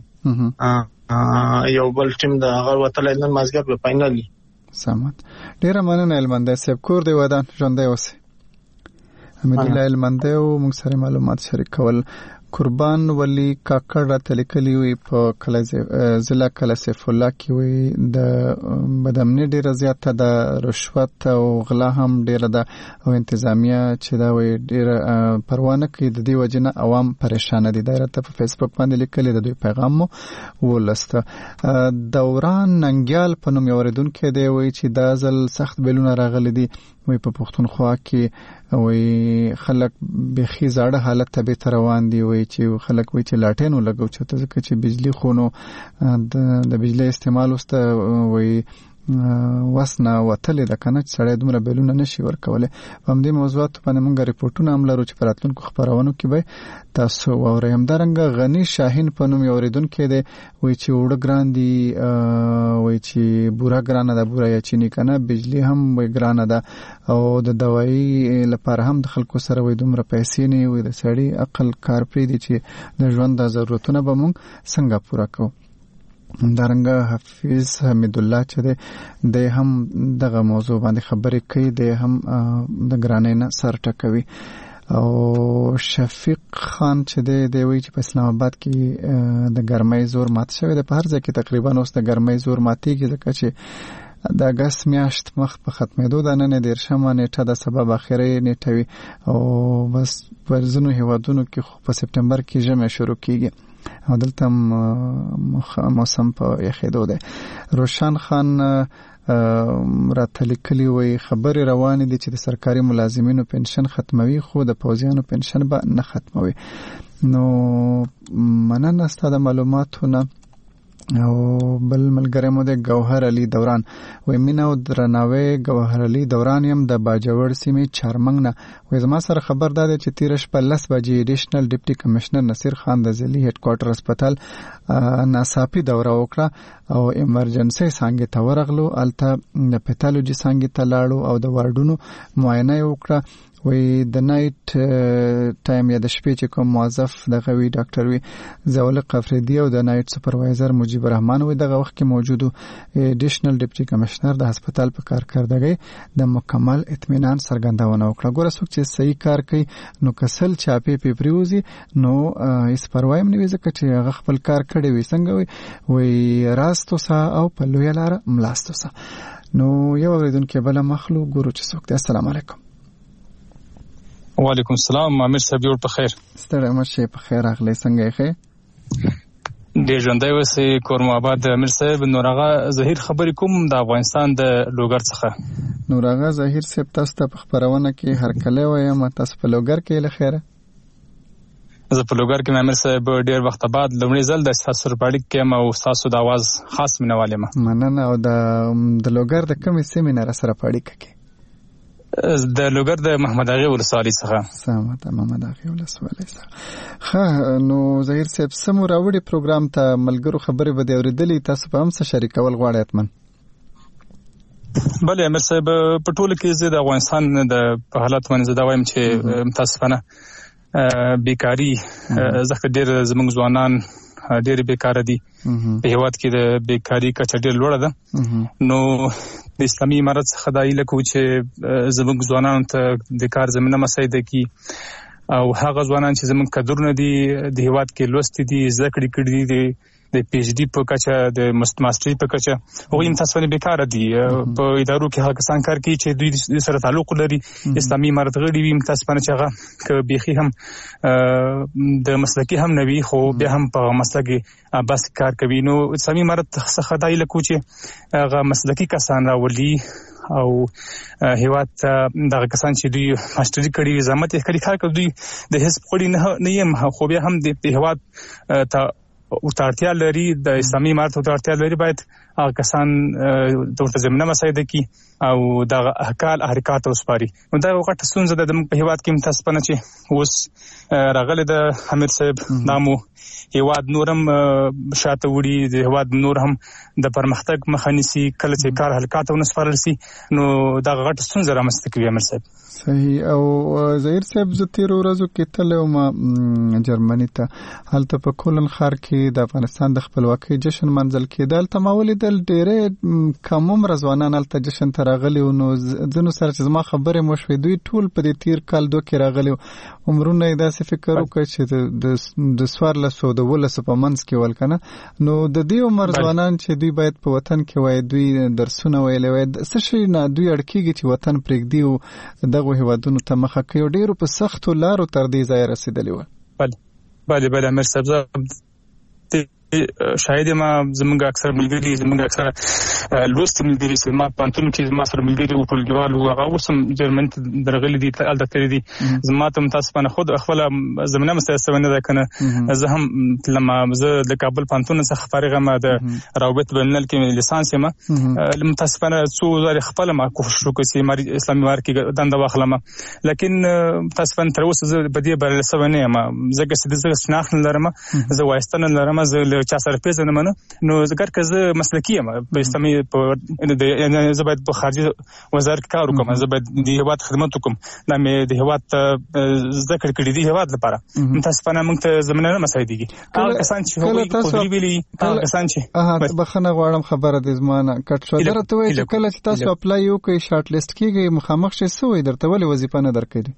یو بل ټیم د هغه وتلای نن مازګر په فائنل. سمات ډیره مننه المنده سیب کور دی ودان ژوندۍ اوسه. امید الله المنده او موږ سره معلومات شریکول. قربان ولی کاکړ راته لیکلی وي په ضلع کلسف الله کې وي د بدامني ډیره زیاته د رشوت او غلا هم ډیره ده او انتظامیه چې دا وي ډیره پروانه کوي د دې وجنه عوام پریشان دي. دا راته په فیسبوک باندې لیکلی د دوی پیغام مو ولسته. دوران ننګیال په نوم یو اوریدونکو دی وي چې دا ځل سخت بیلونه راغلي دي وي په پښتونخوا کې وي خلک بخي زړه حالت ته به روان دي وي چې خلک وي چې لاټین ولګو چې ته ځکه چې بجلی خونو د بجلی استعمال واست وي وسنه وتلې د کنه سړی دومره بیلونه نشي ورکوله. په دې موضوعات باندې موږ ریپورتونه هم لرو چې پراتلونکو خبرونو کې به تاسو واورئ. همدارنګه غنی شاهین په نوم یو اوریدونکو دی وای چې وړ ګران دی وای چې بورا ګران ده بورا یا چینی کنه بجلی هم وای ګران ده او د دوايي لپاره هم د خلکو سره وای دومره پیسې نه وي د سړی عقل کار پری دي چې د ژوند د ضرورتونو به موږ څنګه پوره کوو. همدارنګه حفیظ حمید الله چې د هم دغه موضوع باندې خبرې کوي د هم د ګرانۍ نه سر ټکوي. او شفیق خان چې د وی چې په اسلام آباد کې د ګرمۍ زور مات شوی د په هر ځای کې تقریبا اوس د ګرمۍ زور ماتېږي ځکه چې د اگست میاشت مخ په ختمېدو د نن د شمه نیټه د سبب اخیری نیټه وي او بس پر ځینو هیوادونو کې په سپتمبر کې ژمي شروع کیږي او دلته موسم په یخېدو ده. روشن خان راته لیکلي وي خبرې روانې دي چې د سرکاري ملازمینو پنشن ختموي خو د پوځیانو پنشن به نه ختموي. نو مننه ستاسو د معلوماتونه. او بل ملګری مو د گوهر علي دوران وای مینا او درناوي گوهر علي دوران يم د باجوړ سیمې چارمنګ نه وای زما سره خبر داده چې تیرش په لس بجې ایډیشنل ډیپټي کمشنر نصیر خان د ځلي هډ کوارټر هسپتال ناصافي دوره وکړه او ایمرجنسي څنګه ته ورغلو الته د پیتالوجي څنګه ته لاړو او د واردونو معاینه وکړه. وی د نایټ ټایم یا د شپې چې کوم موظف دغه وی ډاکټر وی زولق افریدی او د نایټ سپروایزر مجیب الرحمن وی دغه وخت کې موجودو ایډیشنل ډیپټي کمشنر د هسپتال په کارکردګۍ د مکمل اطمینان څرګندونه وکړه. ګوره څوک چې صحیح کار کوي نو کسل چاپی پی پریوزي نو هیڅ پروايم نه وي ځکه چې هغه خپل کار کړی وي څنګه وي وی راستو سا او په لوی لار ملاستو سا. نو یو اوریدونکو بل مخلو ګورو چې څوک دی. السلام علیکم. وعلیکم السلام امیر صاحب جوړ په خیر. ستړی مشه په خیر اغلی څنګه یې؟ ډېر ژوندۍ اوسئ کورم آباد. امیر صاحب نورغه ظهیر خبرې کوم د افغانستان د لوګر څخه. نورغه ظهیر صاحب تاسو ته په خبرونه کې هر کله وایم تاسو په لوګر کې لخيره. زه په لوګر کې امیر صاحب ډېر وخت بعد لومړی ځل د تاسو سره پاړیک کې ما او تاسو د आवाज خاص مینوال یم. مننه. او د د لوګر د کومې سیمې نه سره پاړیک کې؟ د لوګر د محمد اغه ولسوالۍ څخه. سمه محمد اغه ولسوالۍ څخه. ها نو ظهیر صاحب سمو راوړي پروګرام ته ملګرو خبرې به اوریدلې تاسو په هم څه شریکول غواړئ اتمن؟ بله امیر صاحب په ټوله کې زه د افغانستان د حالت باندې دا وایم چې متاسفانه بیکاری ځکه ډېر زموږ ځوانان ډېر بیکار دي. په هیواد کې د بیکاری کچه ډېر لوړه ده. نو د اسلامي امارت څخه دا ایله کو چې زموږ ځوانانو ته د کار زمينه مساعده کی او هغه ځوانان چې زموږ کډرونه دي د هیواد کې لوستي دي زده کړې کړې دي د پی ایچ ډي په کچه د ماستري په کچه هغوی متاسفانه بیکاره دي په ادارو کې هغه کسان کار کوي چې دوی سره تعلق لري اسلامي امارت غړي وي متاسفانه چې هغه که بیخي هم د مسلکي هم نه وي خو بیا هم په مسلک بس کار کوي نو اسلامي امارت څخه دا هیله کوو چې هغه مسلکي کسان راولي او هیواد دغه کسان چې دوی ماستري کړي زحمت یې کړی کار کوي دوی د حزب غړي نه نه یم خو بیا هم د هیواد ته ورته لري د اسلامي امارت ورته لري باید هغه کسان د ورته زمينه مساعده کی او د احکام حرکت وسپاري نو دا غټه ستونزه ده د هیواد کې متاسفانه چې اوس راغله د امیر صاحب نامو هیواد نورم شاته وړي د هیواد نور هم د پرمختګ مخانیسي کله چې کار حرکت ونسپارل سي نو دا غټه ستونزه رامنځته کوي امیر صاحب صحیح او ظهیر صاحب زه تیر ورځو کې تللی وم جرمني ته هلته په کولن ښار کې د افغانستان د خپلواکۍ جشن منځل کېده هلته ما ولیدل ډېرې کم عمره ځوانان هلته جشن ته راغلي وو نو ځینو سره چې زما خبرې مو شوې دوی ټول په دې تیر کال دوه کې راغلي وو عمرونه یې داسې فکر وکړ چې د څوارلسو د اوولسو په منځ کې ول که نه نو د دې عمر ځوانان چې دوی باید په وطن کې وای دوی درسونه ویلی وای څه شي نه دوی اړ کېږي چې وطن پرېږدي او دغه هیوادونو ته مخه کوي ډیرو په سختو لارو تر دې ځای رسیدلی و. بله بله بله امیر صاحب شاید ما زمونږ اکثر ملګري زمونږ اکثر لوستي ملګري چې ما پوهنتون کې زما سره ملګري وو ټولګیوال وو هغه اوس هم جرمني ته درغلي دي هلته تللي دي زما ته متاسفانه خود خپله زمینه مسایسته نه ده که نه زه هم تلم زه د کابل پوهنتون څخه فارغ یم د روابط بینالملل کې لیسانس یم متاسفانه څو ځلې خپله ما کوښښ وکړ چې اسلامي امارت کې دنده واخلم لیکن متاسفانه تر اوسه زه په دې بریالی شوی نه یم ځکه چې زه شناخت نه لرم زه وایسته نه لرم زه چا سره پیژنم نه نو ذکر که زه مسلکي یم په اسلامي یعنې زه باید په خارجي وزارت کې کار وکړم زه باید د هیواد خدمت وکړم دا مې د هیواد ته زده کړې کړي دي هیواد لپاره متاسفانه موږ ته زمینه نه مساعدېږي هغه کسان چې هغوی قدري ویلي هغه کسان چې بخښنه غواړم خبره دې زما نه کټ شوه درته وایي چې کله چې تاسو اپلای وکړئ شارټ لیست کېږئ مخامخ شئ څه وایي درته ولې وظیفه نه درکوي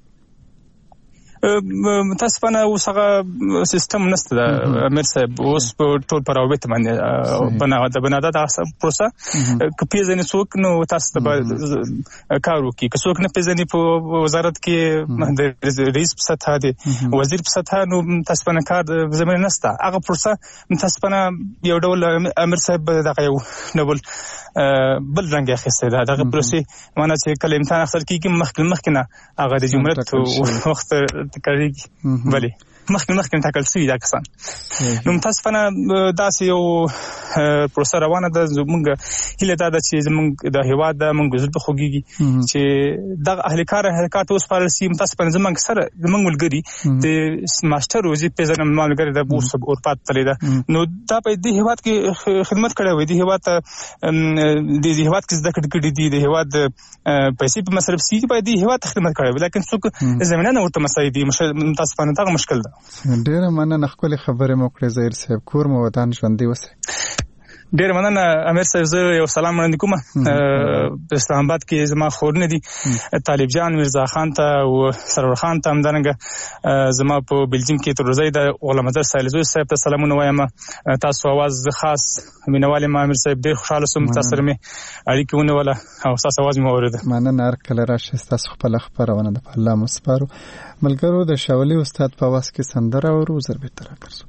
متاسفانه اوس هغه سیستم نشته د امیر صاحب اوس په ټول په روابط باندې د بناده د پروسه که پیژنې څوک نو تاسو ته باید کار وکړي که څوک نه پیژني په وزارت کې د رئیس په سطحه دی وزیر په سطحه نو متاسفانه کار زمینه نشته هغه پروسه متاسفانه یو ډول امیر صاحب دغه یو ډول بل رنګ اخیستی ده دغه پروسې معنی چې کله امتحان اخیستل کېږي مخکې مخکې نه هغه د جمهوریت وخت کړي بله مخکې مخکې ټاکل شوي دا کسان نو متاسفانه داسې یو پروسه روانه ده زموږ هیله دا ده چې زموږ د هیواد ده موږ زړه خوږېږي چې دغه اهل کار حرکات وسپارل شي متاسفانه زموږ سره زموږ ملګري د ماسټر وظیفې پیژنم زما ملګري ده اوس اروپا ته تللی ده نو دا باید دې هیواد کې خدمت کړی وای دې هیواد ته د هیواد کې زده کړې کړي دي د هیواد پیسې په مصرف شي باید دې هیواد ته خدمت کړی وای لیکن څوک زمینه نه ورته مساعدې متاسفانه دغه مشکل ده ډیره مننه ښکلې خبرې مو کړې ظهیر صاحب کور مو ودان ژوندي اوسئ ډیره مننه امیر صاحب زه یو سلام وړاندې کوم په اسلام آباد کې زما خورونه دي طالب جان مرزا خان ته او سرور خان ته همدارنګه زما په بلجیم کې تر ورځې د غلامدر سایلزوی صاحب ته سلامونه وایم تاسو اواز خاص مینوال یم امیر صاحب ډیر خوشاله شوم تاسو سره مې اړیکې ونیوله او ستاسو اواز مې واورېده مننه هر کله راشئ ستاسو خپله خپرونه ده په الله مو سپارو ملګرو د شاولي استاد په اواز کې سندره اورو زر بېرته راګرځو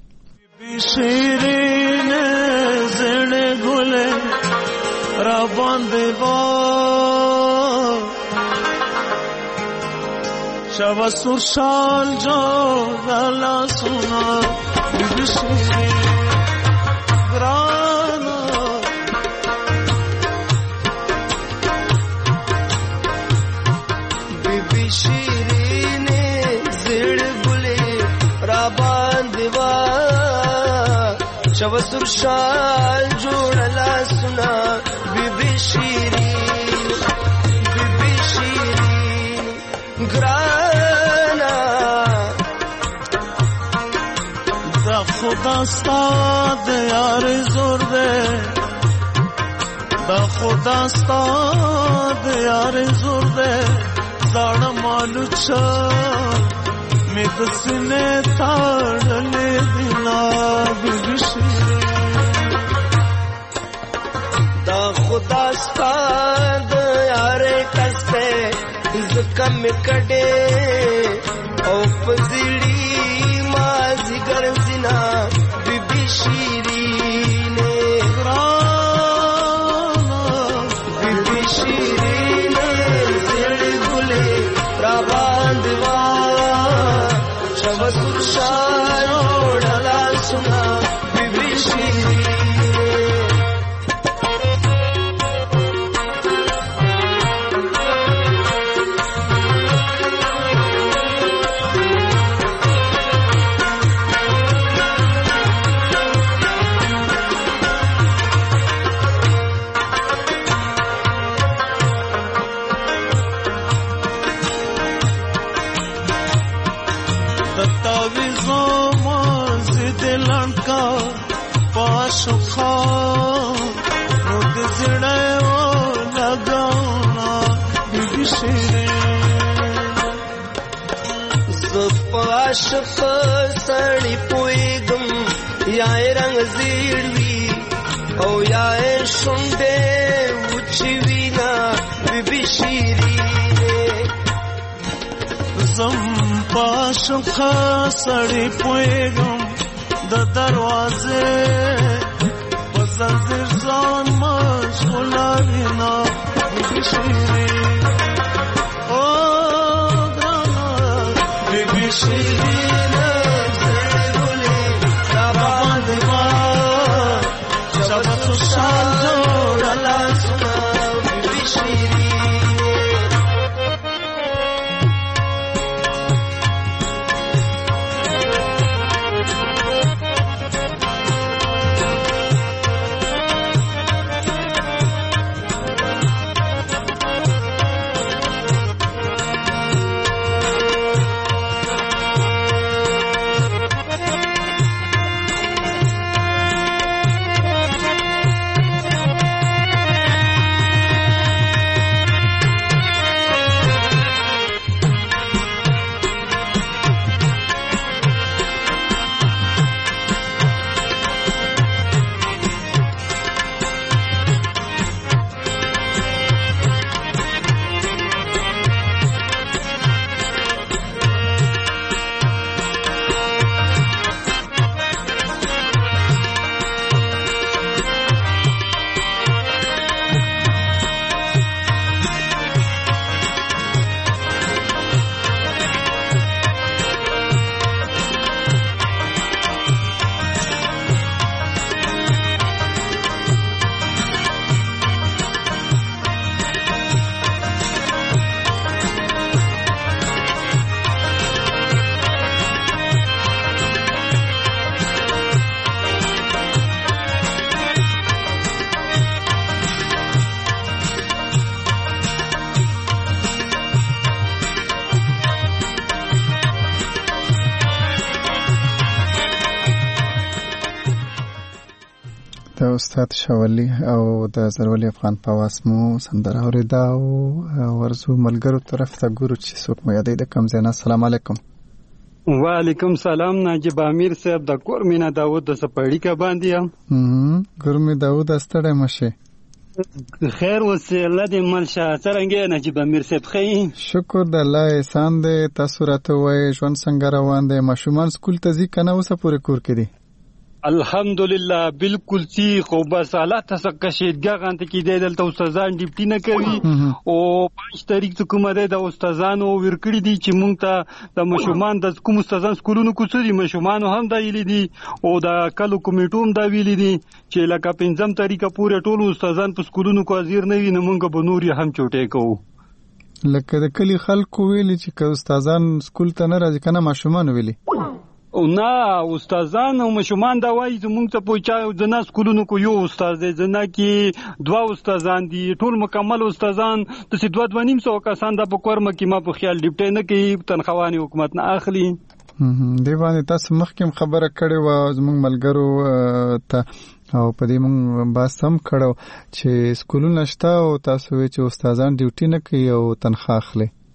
شیرین زړه ګل را باندې با شوا سور شال جو غلا سنا بشیرین گرانا بی شیرین زړه ګل را باندې با شوا سور شال جوړلا سنا بی بی شیرین بی بی شیرین گرانا دا خدا ستاد یار زور دے دا خدا ستاد یار زور دے زاړه مالو چا د سینې تاړلې دینا بیبي شیرین دا خدا ستاد یارې کسته زکم کډې او پزړی ما زګر زنا بیبي شیرین ګرانا بیبي شیرین زړ ګلې را باندې وا شبسور شاړلا سنا بیبي شیرین عاشق سړی پویګم یا رنگ زیړوي او یا شونډې وچوي نا بیبي شیرین زم عاشق سړی پویګم د دروازه پسنځ ځان مشغوله نا بیبي شیرین او ګرانا بیبي شیرین استاد شاولی او د زرولي افغان پاواس مو سندره اوریدا او ورزو ملګرو طرف ته ګورو چې څوک مو یادې د کم زینا. السلام علیکم. وعلیکم سلام. ناجب امیر صاحب د کور مینا داوود د سپړی کا باندې یم. ګرمي داوود استړی مشه. خیر وسه الله دې ملشه. څنګه ناجب امیر صاحب خیر؟ شکر د الله احسان دې. تاسو راته وای ژوند څنګه روان دی؟ ماشومان سکول ته ځي کنه اوسه پورې کور کې دي؟ الحمدلله بالکل سی خو بس حالات څخه کشیدګه غانته کې دی دلته استادان ډیپټی نه کوي او پنځ تاریخ کومه ده د استادانو ورکړي دي چې مونږ ته د مشومان د کوم استادان سکولونو کوڅري مشومان هم دا ویلي دي او د کلو کمیټو هم دا ویلي دي چې لکه پنځم تاریخ پورې ټول استادان په سکولونو کو حاضر نه وي نو مونږ به نور هم چوټې کوو. لکه د کلی خلکو ویلي چې که استادان سکول ته نه راځي کنه مشومان ویلي او نه استادان او مشومان دا وایي زمونږ ته پوچا ځنا سکولونو کو یو استاد دی ځنا کې دوا استادان دي ټول مکمل استادان د څه دوه دوه نیم سو کسان د پکورم کې ما په خیال ډیپټی نه کوي تنخوانی حکومت نه اخلي. دی باندې تاسو مخکې خبره کړې و زمونږ ملګرو ته او په دې مونږ بحث هم کړو چې سکولونه شته او تاسو وی چې استادان ډیوټي نه کوي او تنخواه اخلي.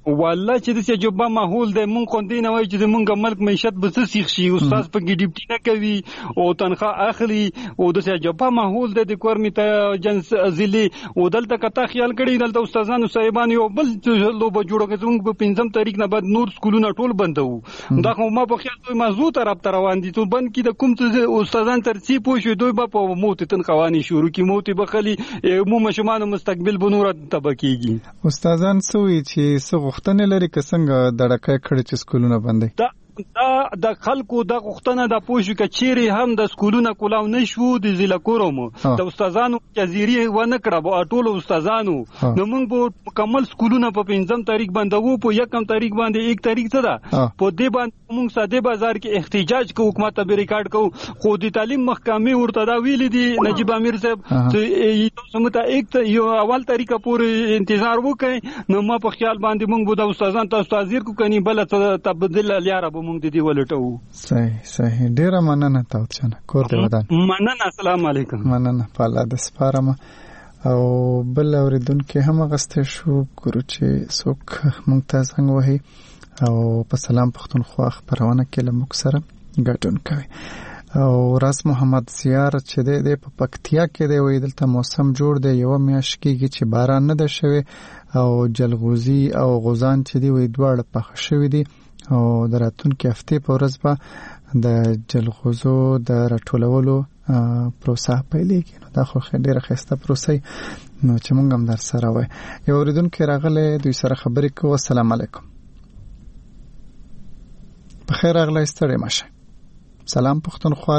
والله چې د سجوبه ماحول د مونږ خوندې نه وای چې مونږ ملک معیشت به سیخ شي استاد پکې ډیپټي نه کوي او تنخواه اخلي او د سجوبه ماحول د کورمي ته جنس ازلی او دلته کته خیال کړي دلته استادانو صاحبان یو بل لوب جوړ کړي په پنځم تاریخ نه بعد نور سکولونه ټول بندو دا خو ما په خیال دوی موضوع طرف ته روان دي ته بند کی د کوم څه استادان ترتیب پوه شو دوی په موت تنخوانی شروع کی موت بخلی مو مشمانو مستقبل بنور تبکیږي استادان سوي چې څه غوښتنې لري که څنګه دړکې کړي چې سکولونه بندي دا د خلکو د غوښتنه د پوښښ کچيري هم د سکولونو کولاو نشو د ضلع کوروم د استادانو جزيري و نه کړه په ټولو استادانو نو موږ په مکمل سکولونو په پنځم تاریخ باندې وو په یکم تاریخ باندې یک تاریخ څه ده په دې باندې موږ ساده بازار کې احتجاج کوو حکومت ته ریکارډ کوو خو د تعلیم محکمې ورته دا ویل دي نجیب امیر صاحب چې سمته یک یو اول تاریخ پورې انتظار وکړي نو ما په خیال باندې موږ د استادانو تاسو تاذیر کو کني بل تبدل لیاره مونږ د دې ولټو صحیح صحیح ډیره مننه تاسو نه کور دی ودان مننه السلام علیکم مننه پالا د سپارم او بل اوریدونکو هم غسته شو ګورو چې څوک مونږ ته څنګه وهي او په سلام پښتونخوا خبرونه کې لمک سره ګټون کوي او راس محمد زیار چې د په پکتیا کې دی وې دلته موسم جوړ دی یو میاش کېږي چې باران نه ده شوی او جلغوزي او غوزان چې دی وې دواړه پخ شوی دي او دراتونکو هفته په ورځ به د جلغوزو د راټولولو پروسه پیلېږي نو دا خو ډیره ښایسته پروسه نو چې مونږ هم در سره وای یو اوریدونکو راغله دوی سره خبرې کوو السلام علیکم بخیر راغله ستړي ماشه سلام پښتونخوا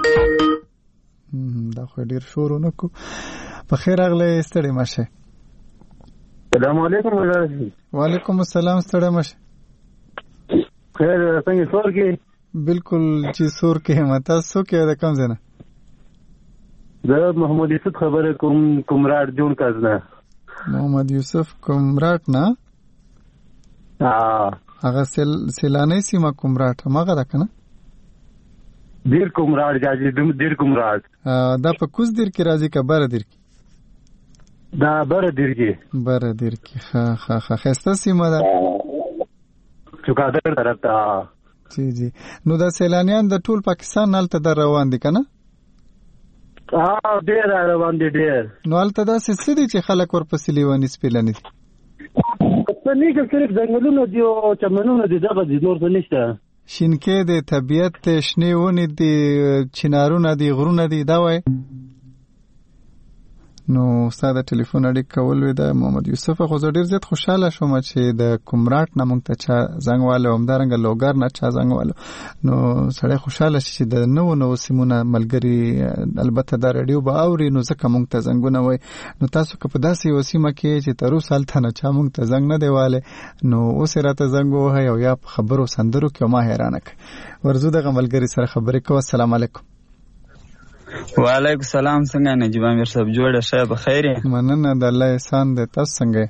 دا خو ډیر شورونه کو بخیر راغله ستړي ماشه السلام علیکم وعلیکم السلام ستړي ماشه خیر څنګه سور کې بالکل چې سور کې متا سو کې د کم زنه زه محمد یوسف خبره کوم کومراټ جوړ کازنه محمد یوسف کومراټ نه ها هغه سیل سیلانه سیمه کومراټ ماګه ده کنه دیر کومراټ جاجي دیر کومراټ دا په کوز دیر کې راځي که بره دیر کې دا بره دیر کې بره دیر کې ها ها ها خسته سیمه ده چوکادر طرف ته جی جی نو دا سیلانیان د ټول پاکستان نالته در روان دي کنه ها ډیر روان دي ډیر نو الته دا څه دي چې خلک ورپسې لیوانی سپیلانی دي په نیګه صرف ځنګلونه دي او چمنونه دي دغه دي نور څه نشته شینکې د طبيعت شنه ونی دي چنارونه دي غرونه دي دا وای نو ساده ټلیفون اړیکه کول وی د محمد یوسف خو ډیر زیات خوشاله شوم چې د کومراټ نه مونږ ته چا زنګواله همدارنګ لوګر نه چا زنګواله نو سړی خوشاله شي د نو نو سیمونه ملګری البته دا رادیو به اوري نو ځکه مونږ ته زنګونه وای نو تاسو که په داسې وسیمه کې چې تر اوسه الته نه چا مونږ ته زنګ نه دیواله نو اوس راته زنګ وه او یا خبرو سندرو کې ما حیرانه ک ورزو د ملګری سره خبرې کوو السلام علیکم وعلیکم السلام څنګه نجیب امیر صاحب جوړه شه بخیر مننه د الله احسان دې تاسو څنګه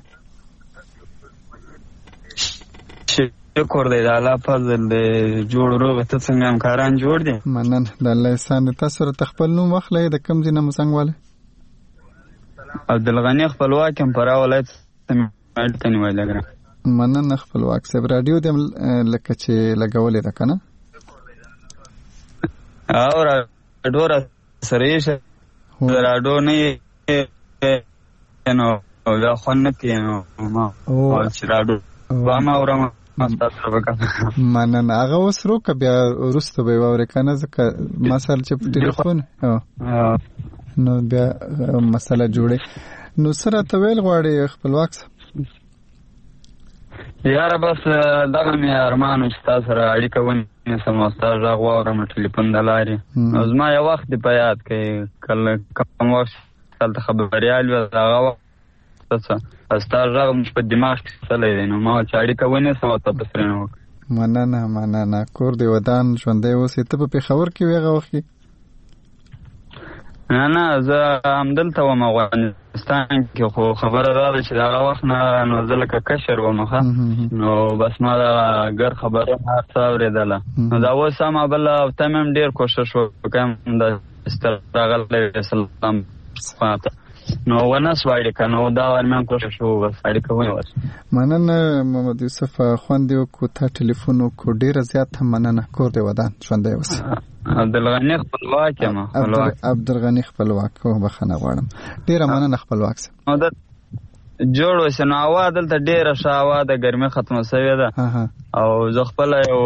شکر دې د الله فضل دې جوړ روغ ته څنګه همکاران جوړ دي مننه د الله احسان دې تاسو ته خپل نوم واخلې د کم ځینه مسنګواله عبدالغنی خپلواک هم پر ولایت تنی وای لګره مننه خپلواک صاحب رادیو دې لکه چې لګولې ده کنه او راډو سریشه راډو نه نو دا خونه کې نو ما او چې راډو با ما ورم مننه هغه اوس رو که بیا وروسته به واورې کنه ځکه مثلا چې په ټلیفون نو بیا مسله جوړې نو سره ته ویل غواړې خپلواک یاره بس دغه مې ارمانو چې تاسو سره اړیکه ونیسم سم استاد غږ واورم ټلیفون د لارې نو زما یو وخت په یاد کې کله کوم وخت هلته خبریال وي هغه وخت استاد غږ مش په دماغ کې څلې دی نو ما چې اړیکه ونیسم او تبصره نه وکړه مننه مننه کور دی ودان ژوندی اوسې ته په پېښور کې وې هغه وخت نه نه زه همدلته وم افغانستان کې خو خبره دا ده چې دغه وخت نه نو زه لکه کشر وم ښه نو بس ما د ګر خبره هر څه اورېدله نو دا اوس هم بله هفته مې هم ډېر کوښښ وکړم د استراغلی اسلام نو ونس واړی کنه دا ورمن کوشش شو بس اړیکه ونیول. مننه محمد یوسف خوندې کو ته ټلیفون کو ډیر زیات مننه کور دی ودان ژوندې اوسې. عبدالغنی خپلواک یم. عبدالغنی خپلواک او بخنه غواړم ډیر مننه خپلواک سه. نو دا جوړ وسنه اوا دلته ډیره شاوا د ګرمي ختمه شوې ده او زه خپل یو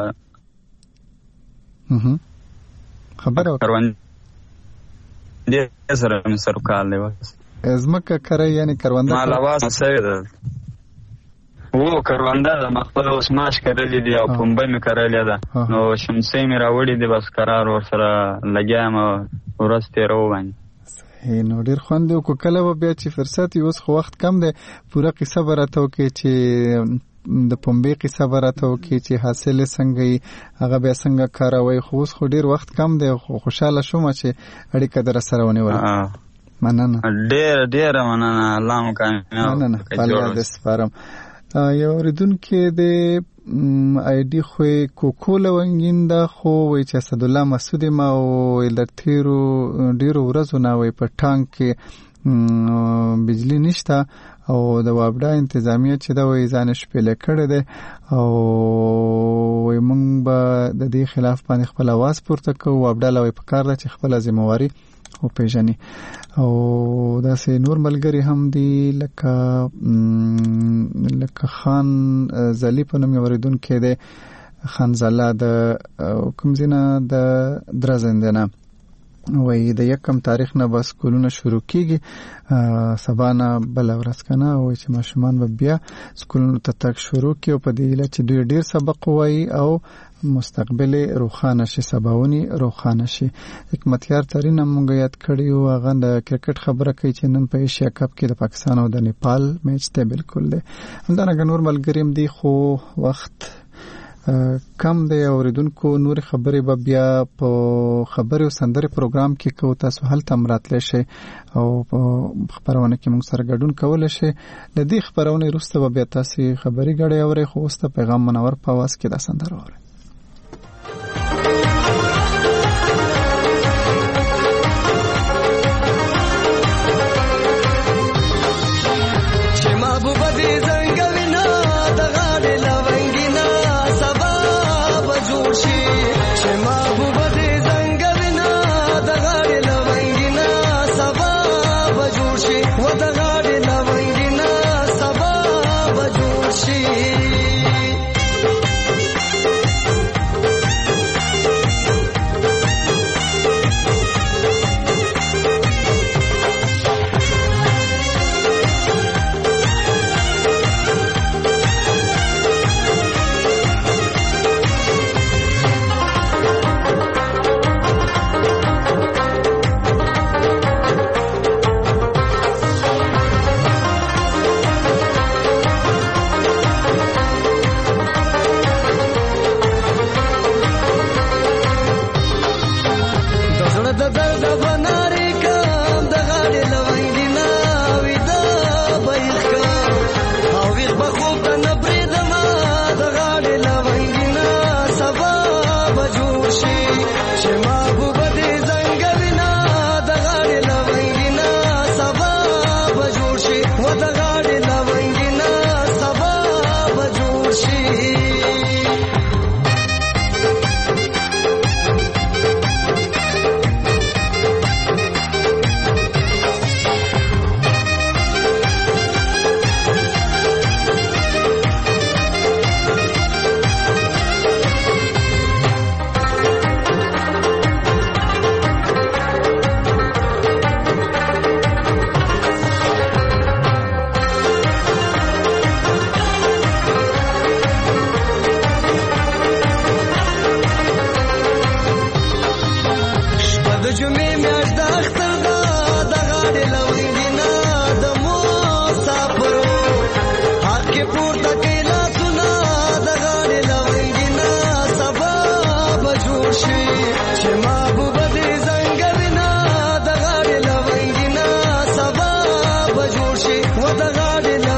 خبره کروان دې سره مې سره کال دی وس ازمکه کرے یعنی کرونده مال आवाज شوې ده وو کرونده ما خپل اوس ماش کړلې دي او پمبه مې کړلې ده نو شمسې مې راوړې دي بس قرار ور سره لګیام ورسته روان. نو ډیر خوند کو کله و بیا چې فرصت یوس خو وخت کم دی پوره قصه براتو کې چې د پمبې قصه براتو کې چې حاصل څنګه هغه بیا څنګه کاروي خو اوس خو ډیر وخت کم دی خو خوشاله شوم چې اړیکه در سره ونیول. مننه ډیر ډیر مننه الله مو کامیاب مننه الله دې سپارم. یو ردونکو د آی ډي خو کوکول ونګیندا خو وای چې اسد الله مسعود ما او لټیرو ډیرو ورځو نه وای په ټانک کې بجلی نشته او د وابډا انتظامیه چې دا وای ځان شپېل کړی دی او وای مونږ به د دې خلاف باندې خپل आवाज پورته کوو. وابډا لوي په کار ده چې خپل ذمہواری او پیژني او دا سه نور ملګری هم دی لکه لکه خان زلی په نوم اوریدون کې دی خان زلا د کوم زینه د درزندنه وای د یکم تاریخ نه بس کولونه شروع کیږي سبانه بل ورځ کنه وای چې ماشومان به بیا سکولونو ته تک شروع کی او په دې لاره چې ډیر ډیر سبق وای او مستقبل روخانه شي سباونی روخانه شي. حکمتیار ترين موږ یاد کړیو هغه د کرکټ خبره کوي چې نن په ایشیا کپ کې د پاکستان او د نیپال میچ ته بالکل دی همدارنګه نور ملګریم دی خو وخت کم دی اوریدونکو نور خبرې به بیا په خبرې او سندرې پروګرام کې کو تاسو هل تم راتلی شي او خبرونه کې موږ سره ګډون کولای شي. لدې خبرونه وروسته به بیا تاسو خبرې غړې اوري خو اوس ته پیغام منور په واس کې دا سندره اوري. What the